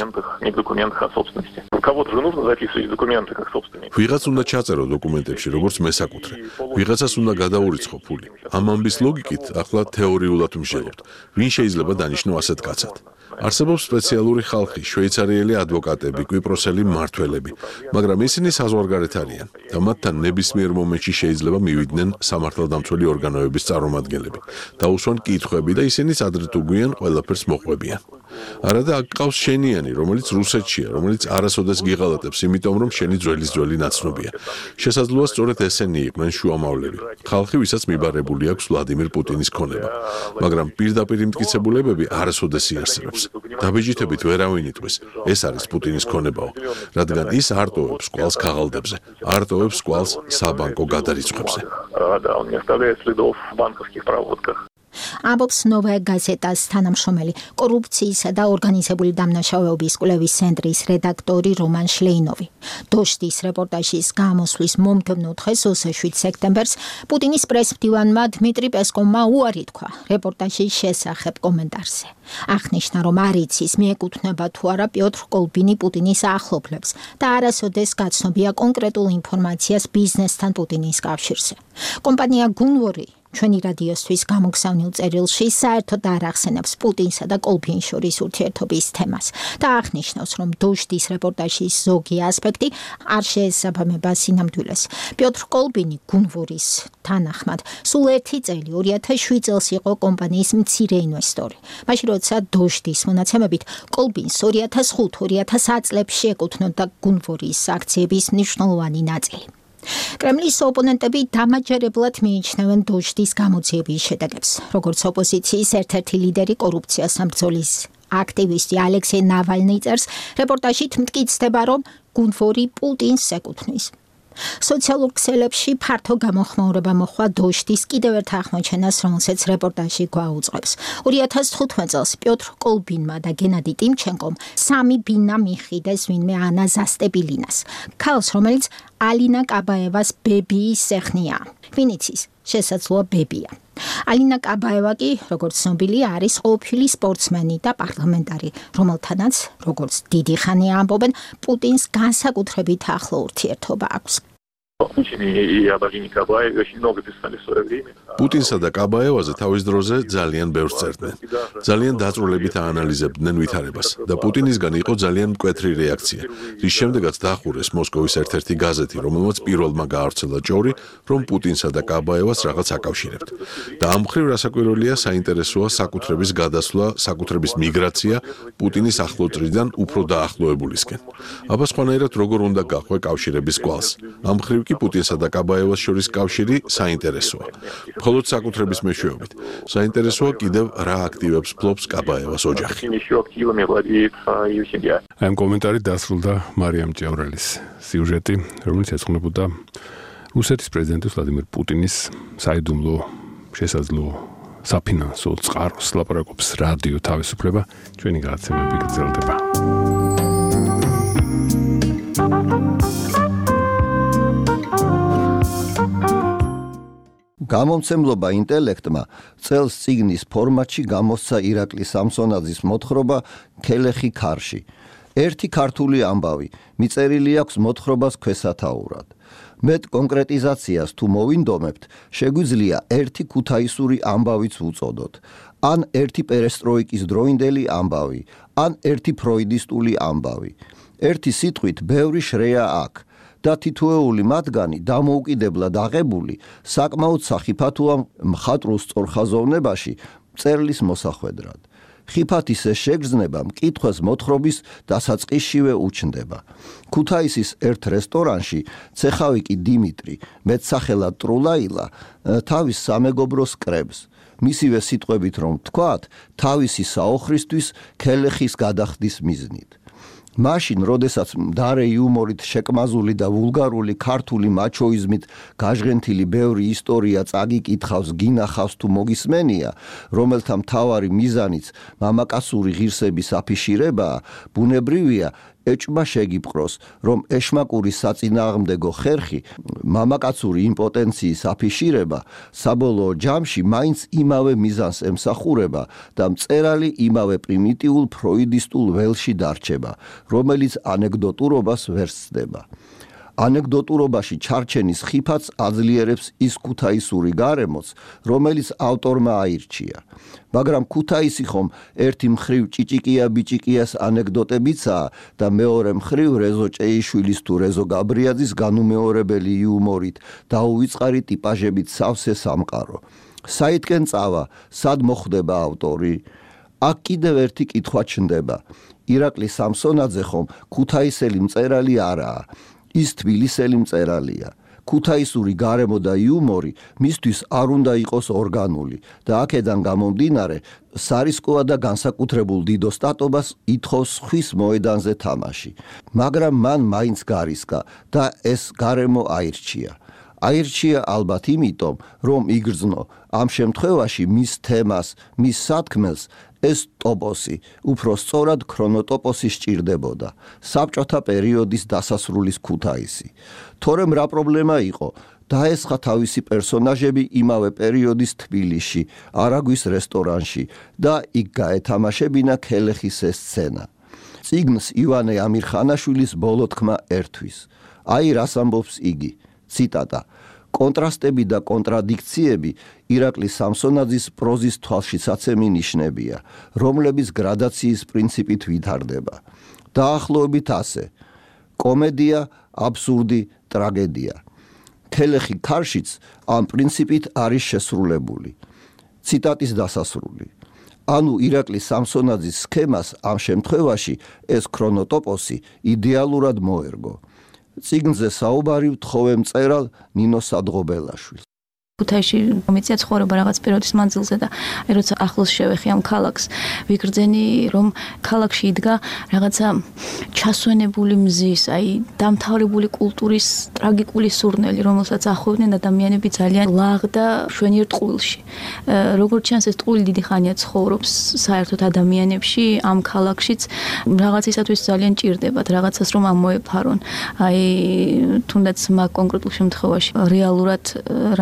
ვიღაც უნდა ჩაწერო დოკუმენტებში, როგორც მესაკუთრე. ვიღაცას უნდა გადაურიცხო ფული. ამ ამბის ლოგიკით ახლა თეორიულად ვმშელობთ. ვინ შეიძლება დანიშნო ასეთ კაცად? არსებობს სპეციალური ხალხი, შვეიცარიელი ადვოკატები, კვიპროსელი მმართველები, მაგრამ ისინი საზღვარგარეთ არიან და მათთან ნებისმიერ მომენტში შეიძლება მივიდნენ სამართალდამცველი ორგანოების წარმომადგენლები. დაუსვან კითხვები და ისინიც ადრე თუ გვიან ყველაფერს მოყვებიან. არადა აქ ყავს შენიანი, რომელიც რუსეთშია, რომელიც არასოდეს გიღალატებს, იმიტომ რომ შენი ძველი ნაცნობია. შესაძლოა სწორედ ესენი იყვნენ შუამავლები. ხალხი, ვისაც მიბარებული აქვს ვლადიმირ პუტინის ქონება, მაგრამ პირდაპირ იმტკიცებულებები არასოდეს იარსებებს. დაბეჯითებით ვერავინ იტყვის, ეს არის პუტინის ქონებაო, რადგან ის არ ტოვებს კვალს ქაღალდებზე, არ ტოვებს კვალს საბანკო გადარიცხვებზე. Да, он не оставляет следов в банковских проводках. ამბობს ნოვაე გაზეტას თანამშრომელი კორუფციისა და ორგანიზებული დამნაშავეობის კვლევის ცენტრის რედაქტორი რომან შლეინოვი. დოჟდის რეპორტაჟის გამოსვლის მომდევნო დღეს 27 სექტემბერს პუტინის პრესმდივანმა დმიტრი პესკოვმა უარი თქვა რეპორტაჟის შესახებ კომენტარზე. აღნიშნა, რომ არ იცის მიეკუთვნება თუ არა პიოტრ კოლბინი პუტინის ახლობლებს და არასოდეს გაცნობია კონკრეტულ ინფორმაციას ბიზნესთან პუტინის კავშირზე. კომპანია გუნვორი ჩვენი რადიოსთვის გამოგზავნილ წერილში საერთოდ არ ახსენებს პუტინსა და კოლბინს შორის ურთიერთობის თემას და აღნიშნავს, რომ დოჟდის რეპორტაჟის ზოგი ასპექტი არ შეესაბამება სინამდვილეს. პიოტრ კოლბინი გუნვორის თანახმად სულ 1 წელი 2007 წელს იყო კომპანიის მცირე ინვესტორი. მაშინ როცა დოჟდის მონაცემებით კოლბინს 2005-2010 წლებში ეკუთვნოდა გუნვორის აქციების მნიშვნელოვანი ნაწილი. კრემლის ოპონენტები დამაჯერებლად მიიჩნევენ დოჟდის გამოძიების შედეგებს. როგორც ოპოზიციის ერთ-ერთი ლიდერი კორუფციას სამბრძოლის აქტივისტი ალექსეი ნავალნი წერს, რეპორტაჟით მტკიცდება, რომ გუნვორი პუტინს ეკუთვნის. სოციალურ ქსელებში ფართო გამოხმაურება მოხდა დოჟდის კიდევ ერთ აღმოჩენას, რომელსაც რეპორტაჟი გვაუწყებს. 2015 წელს პიოტრ კოლბინმა და გენადი ტიმჩენკომ 3 ბინა მიხიდეს ვინმე ანა ზასტებილინას, ქალს, რომელიც ალინა კაბაევას ბებიის სეხნია. ვინ იცის, შესაძლოა ბებია. ალინა კაბაევა კი, როგორც ცნობილია, არის ყოფილი სპორტსმენი და პარლამენტარი, რომელთანაც, როგორც დიდი ხანი ამბობენ, პუტინს განსაკუთრებით ახლო ურთიერთობა აქვს. и об Алине Кабаеве очень много писали в свое время. პუტინსა და კაბაევაზე თავის დროზე ძალიან ბევრს წერდნენ. ძალიან დაწვრილებით აანალიზებდნენ ვითარებას და პუტინისგან იყო ძალიან მკვეთრი რეაქცია, რის შემდეგაც დაახურეს მოსკოვის ერთ-ერთი გაზეთი, რომელმაც პირველმა გაავრცელა ჭორი, რომ პუტინსა და კაბაევას რაღაც აკავშირებთ. და ამ მხრივ რასაკვირველია, საინტერესოა საკუთრების გადასვლა, საკუთრების მიგრაცია პუტინის ახლოწრიდან უფრო დაახლოებულისკენ. აბა სხვანაირად როგორ უნდა გახვე კავშირების კვალს. ამ მხრივ კი პუტინსა და კაბაევას შორის კავშირი საინტერესოა. მხოლოდ საკუთრების მეშვეობით. საინტერესოა კიდევ რა აქტივებს ფლობს კაბაევას ოჯახი. ამ კომენტარი დასრულდა მარიამ ჭევრელის სიუჟეტი, რომელიც ეძღვნებოდა რუსეთის პრეზიდენტის ვლადიმერ პუტინის საიდუმლო შესაძლო საფინანსო წყაროს ლაპარაკობს რადიო თავისუფლება. ჩვენი გადაცემები გრძელდება. გამომცემლობა ინტელექტმა წელს წიგნის ფორმატში გამოსცა ირაკლი სამსონაძის მოთხრობა ქელეხი ქარში. ერთი ქართული ამბავი მიწერილი აქვს მოთხრობას ქვესათაურად. მეტ კონკრეტიზაციას თუ მოვინდომებთ, შეგვიძლია ერთი ქუთაისური ამბავიც უწოდოთ, ან ერთი პერესტროიკის დროინდელი ამბავი, ან ერთი ფროიდისტული ამბავი. ერთი სიტყვით ბევრი შრეა აქ. და თითოეული მათგანი დამოუკიდებლად აღებული საკმაოდ სახიფათოა მხატვრულ სწორხაზოვნებაში მწერლის მოსახვედრად. ხიფათის ეს შეგრძნება მკითხვას მოთხრობის დასაწყისშივე უჩნდება. ქუთაისის ერთ რესტორანში ცეხავიკი დიმიტრი, მეტსახელად ტრულაილა, თავის სამეგობროს კრებს. მისივე სიტყვებით რომ ვთქვათ, თავისი საოხრისთვის ქელეხის გადახდის მიზნით. მაშინ, როდესაც მდარე იუმორით შეკმაზული და ვულგარული ქართული მაჩოიზმით გაჟღენთილი ბევრი ისტორია წაგიკითხავს, გინახავს თუ მოგისმენია, რომელთა მთავარი მიზანიც მამაკაცური ღირსების აფიშირებაა, ბუნებრივია ეჭვმა შეგიპყროს, რომ ეშმაკური საწინააღმდეგო ხერხი, მამაკაცური იმპოტენციის აფიშირება, საბოლოო ჯამში მაინც იმავე მიზანს ემსახურება და მწერალი იმავე პრიმიტიულ ფროიდისტულ ველში დარჩება, რომელიც ანეკდოტურობას ვერ სცდება. ანეკდოტურობაში ჩარჩენის ხიფათს აძლიერებს ის ქუთაისური გარემოც, რომელიც ავტორმა აირჩია. მაგრამ ქუთაისი ხომ ერთი მხრივ ჭიჭიკია ბიჭიკიას ანეკდოტებიცაა და მეორე მხრივ რეზო ჭეიშვილის თუ რეზო გაბრიაძის განუმეორებელი იუმორით და უვიწყარი ტიპაჟებით სავსე სამყარო. საითკენ წავა, სად მოხვდება ავტორი? აქ კიდევ ერთი კითხვა ჩნდება. ირაკლი სამსონაძე ხომ ქუთაისელი მწერალი არაა. ის თბილისელი მწერალია. ქუთაისური გარემო და იუმორი მისთვის არ უნდა იყოს ორგანული და აქედან გამომდინარე სარისკოა და განსაკუთრებულ დიდო სტატობას ითხოვს ხვის მოედანზე თამაში. მაგრამ მან მაინც გარისკა და ეს გარემო აირჩია. აირჩია ალბათ იმიტომ, რომ იგრძნო ამ შემთხვევაში მის თემას, მის სათქმელს ეს ტოპოსი, უფრო სწორად ქრონოტოპოსი სჭირდებოდა, საბჭოთა პერიოდის დასასრულის ქუთაისი. თორემ რა პრობლემა იყო? დაესხა თავისი პერსონაჟები იმავე პერიოდის თბილისში, არაგვის რესტორანში და იქ გაეთამაშებინა ქელეხის ეს სცენა. წიგნს ივანე ამირხანაშვილის ბოლო თქმა ერთვის. აი რას ამბობს იგი. ციტატა. კონტრასტები და კონტრადიქციები ირაკლი სამსონაძის პროზის თვალშიცაცემი ნიშნებია, რომლების გრადაციის პრინციპით ვითარდება. დაახლოებით ასე. კომედია, აბსურდი, ტრაგედია. ქელეხი ქარშიც ამ პრინციპით არის შესრულებული. ციტატის დასასრული. ანუ ირაკლი სამსონაძის სქემას ამ შემთხვევაში ეს ქრონოტოპოსი იდეალურად მოერგო. წიგნზე საუბარი ვთხოვე მწერალ ნინო სადღობელაშვილს. ქუთაისში მომიწია ცხოვრება რაღაც პერიოდის მანძილზე და როცა ახლოს შევეხი ამ ქალაქს, ვიგრძენი რომ ქალაქში იდგა რაღაცა ჩასვენებული მზის, აი დამთავრებული კულტურის ტრაგიკული სურნელი, რომელსაც ახვევდნენ ადამიანები ძალიან ლაღ და შვენიერ ტყუილში. როგორც ჩანს, ეს ტყუილი დიდი ხანია ცხოვრობს საერთოდ ადამიანებში, ამ ქალაქშიც რაღაცისათვის ძალიან ჭირდებათ, რაღაცას რომ ამოეფარონ. აი თუნდაც მაგ კონკრეტულ შემთხვევაში რეალურად რამდენი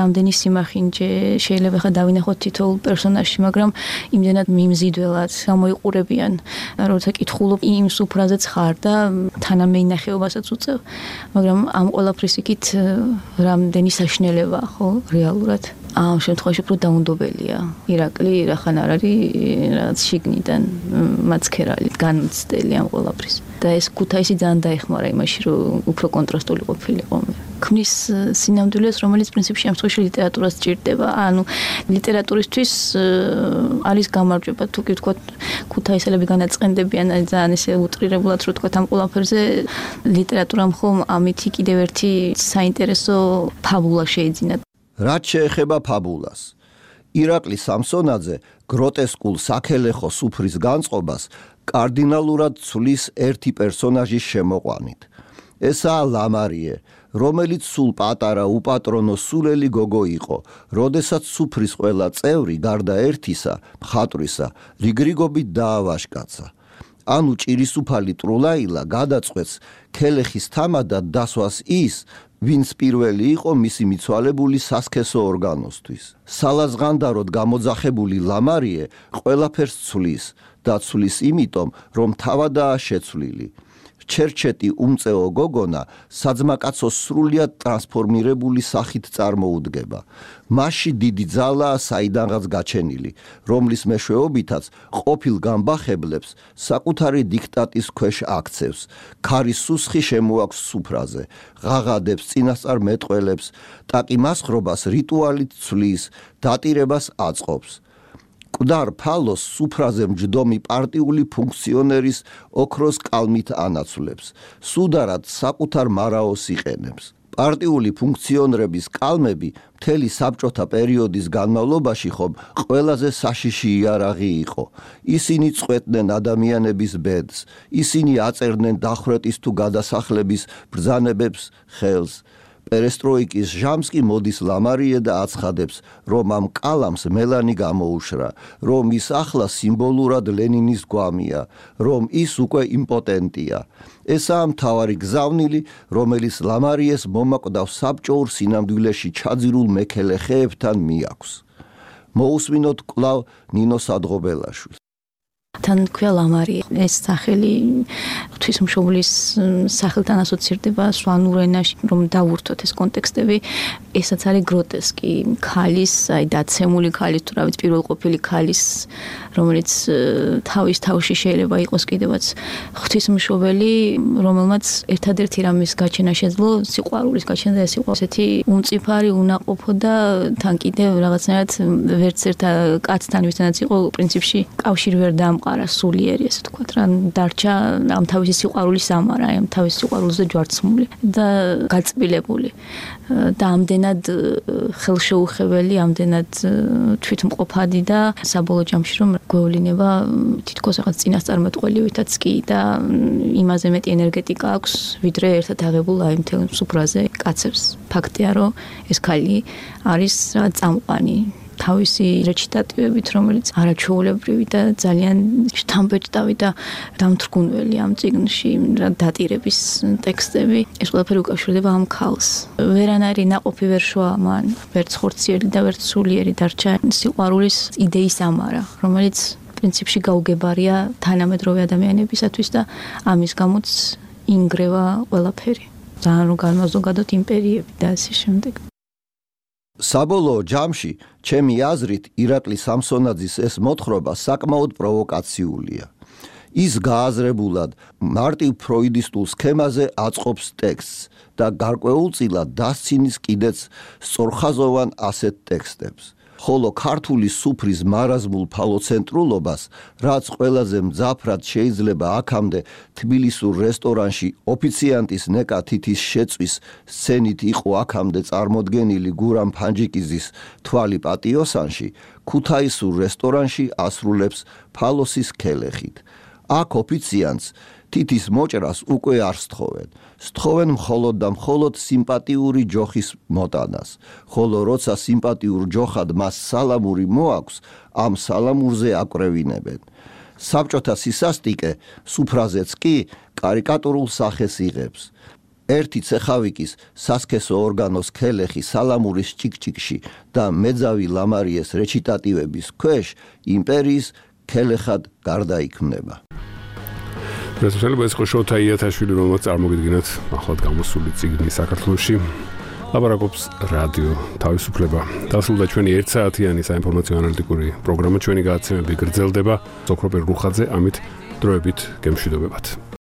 სიმახინჯე შეიძლება ხა დავინახოთ თითოეულ პერსონაჟში, მაგრამ იმდენად მიმზიდველად გამოიყურებიან, როცა კითხულობ იმ სუფრაზეც ხარ და თანამეინახეობასაც უწევ, მაგრამ ამ ყველაფრის იქით რამდენი საშინელებაა, ხო, რეალურად. ამ შემთხვევაში უფრო დაუნდობელია. ირაკლი რახან არ არის რაღაც შიგნიდან მაცქერალი, განმცდელი ამ ყველაფრის. და ეს ქუთაისი ძალიან დაეხმარა იმაში, რომ უფრო კონტრასტული ყოფილიყო. ქმნის სინამდვილეს, რომელიც პრინციპში ამ შემთხვევაში ლიტერატურას სჭირდება. ანუ ლიტერატურისთვის არის გამარჯვება, თუ კი ვთქვათ, ქუთაისელები განაწყენდებიან ძალიან ესე უტრირებულად, რომ ვთქვათ, ამ ყველაფერზე ლიტერატურამ ხომ ამითი კიდევ ერთი საინტერესო ფაბულა შეიძინა. რაც შეეხება ფაბულას, ირაკლი სამსონაძე გროტესკულ საქელეხო სუფრის განწყობას კარდინალურად ცვლის ერთი პერსონაჟის შემოყვანით. ესაა ლამარიე, რომელიც სულ პატარა უპატრონო სულელი გოგო იყო, როდესაც სუფრის ყველა წევრი გარდა ერთისა, მხატვრისა, რიგრიგობით დაავაშკაცა. ანუ ჭირისუფალი ტრულაილა გადაწყვეტს ქელეხის თამადად დასვას ის, ვინც პირველი იყო მისი მიცვალებული სასქესო ორგანოსთვის. სალაზღანდაროდ გამოძახებული ლამარიე ყველაფერს ცვლის და ცვლის იმიტომ, რომ თავადაა შეცვლილი. ჩერჩეტი უმწეო გოგონა საძმაკაცოს სრულიად ტრანსფორმირებული სახით წარმოუდგება. მასში დიდი ძალაა საიდანღაც გაჩენილი, რომლის მეშვეობითაც ყოფილ გამბახებლებს საკუთარი დიქტატის ქვეშ აქცევს, ქარის სუსხი შემოაქვს სუფრაზე, ღაღადებს წინასწარ მეტყველებს, ტაკი მასხრობას რიტუალით ცვლის, დატირებას აწყობს. მკვდარ ფალოს სუფრაზე მჯდომი პარტიული ფუნქციონერის ოქროს კალმით ანაცვლებს, სუდარად საკუთარ მარაოს იყენებს. პარტიული ფუნქციონერების კალმები მთელი საბჭოთა პერიოდის განმავლობაში ხომ ყველაზე საშიში იარაღი იყო. ისინი წყვეტდნენ ადამიანების ბედს, ისინი აწერდნენ დახვრეტის თუ გადასახლების ბრძანებებს ხელს. პერესტროიკის ჟამს კი მოდის ლამარიე და აცხადებს, რომ ამ კალამს მელანი გამოუშრა, რომ ის ახლა სიმბოლურად ლენინის გვამია, რომ ის უკვე იმპოტენტია. ესაა მთავარი გზავნილი, რომელიც ლამარიეს მომაკვდავ საბჭოურ სინამდვილეში ჩაძირულ მექელეხეებთან მიაქვს. მოусმინოთ კვლავ ნინო სადღობელაშვილს. თან ქვია ლამარიე, ეს სახელი ღვთისმშობლის სახელთან ასოცირდება სვანურ ენაში, რომ დავურთოთ ეს კონტექსტები, ესაც არის გროტესკი, ქალის, აი დაცემული ქალის, თუ რა ვიცი, პირველყოფილი ქალის, რომელიც თავის თავში შეიძლება იყოს კიდევაც ღვთისმშობელი, რომელმაც ერთადერთი რამის გაჩენა შეძლო, სიყვარულის გაჩენა და ეს იყო ესეთი უმწიფარი, უნაყოფო და თან კიდევ რაღაცნაირად ვერც ერთ კაცთან, ვისთანაც იყო პრინციპში კავშირი ვერ დამყარა სულიერი, ესე ვთქვათ, რა დარჩა ამ თავისი სიყვარულის ამარა, ამ თავისი სიყვარულზე ჯვარცმული და გაწბილებული და ამდენად ხელშეუხებელი, ამდენად თვითმყოფადი და საბოლოო ჯამში რომ გვევლინება თითქოს რაღაც წინასწარმეტყველივითაც კი და იმაზე მეტი ენერგეტიკა აქვს, ვიდრე ერთად აღებულ აი მთელ სუფრაზე კაცებს. ფაქტია, რომ ეს ქალი არის რა წამყვანი თავისი რეჩიტატივებით, რომელიც არაჩვეულებრივი და ძალიან შთამბეჭდავი და დამთრგუნველი ამ წიგნში დატირების ტექსტები, ეს ყველაფერი უკავშირდება ამ ქალს. ვერანაირი ნაყოფი ვერ შვა მან, ვერც ხორციელი და ვერც სულიერი დარჩა სიყვარულის idეის ამარა, რომელიც პრინციპში გაუგებარია თანამედროვე ადამიანებისათვის და ამის გამოც ინგრევა ყველაფერი. ძალიან რომ განმაზოგადოთ იმპერიები და ასე შემდეგ. საბოლოო ჯამში, ჩემი აზრით, ირაკლი სამსონაძის ეს მოთხრობა საკმაოდ პროვოკაციულია. ის გააზრებულად მარტივ ფროიდისტულ სქემაზე აწყობს ტექსტს და გარკვეულწილად დასცინის კიდეც სწორხაზოვან ასეთ ტექსტებს. ხოლო ქართული სუფრის მარაზმულ ფალოცენტრულობას, რაც ყველაზე მძაფრად შეიძლება აქამდე თბილისურ რესტორანში ოფიციანტის ნეკა თითის შეწვის სცენით იყო აქამდე წარმოდგენილი გურამ ფანჯიკიზის თვალი პატიოსანში, ქუთაისურ რესტორანში ასრულებს ფალოსის ქელეხით. აქ ოფიციანტს თითის მოჭრას უკვე არ სთხოვენ. სთხოვენ მხოლოდ და მხოლოდ სიმპათიური ჯოხის მოტანას. ხოლო როცა სიმპათიურ ჯოხად მას სალამური მოაქვს, ამ სალამურზე აკრევინებენ. საბჭოთა სისასტიკე სუფრაზეც კი კარიკატურულ სახეს იღებს. ერთი ცეხავიკის სასქესო ორგანოს ქელეხი სალამურის ჭიკჭიკში და მეძავი ლამარიეს რეჩიტატივების ქვეშ იმპერიის ქელეხად გარდაიქმნება. შესაძლოა ეს ხოშოთა იათაშვილი რომელიც წარმოგიდგენთ ახლად გამოსული წიგნი საქართველოში ლაბარაკობს რადიო თავისუფლება. დასრულდა ჩვენი 1 საათიანი საინფორმაციო ანალიტიკური პროგრამა ჩვენი გადაცემები გრძელდება. ზოქროპერ რუხაძე ამით დროებით გემშვიდობებათ.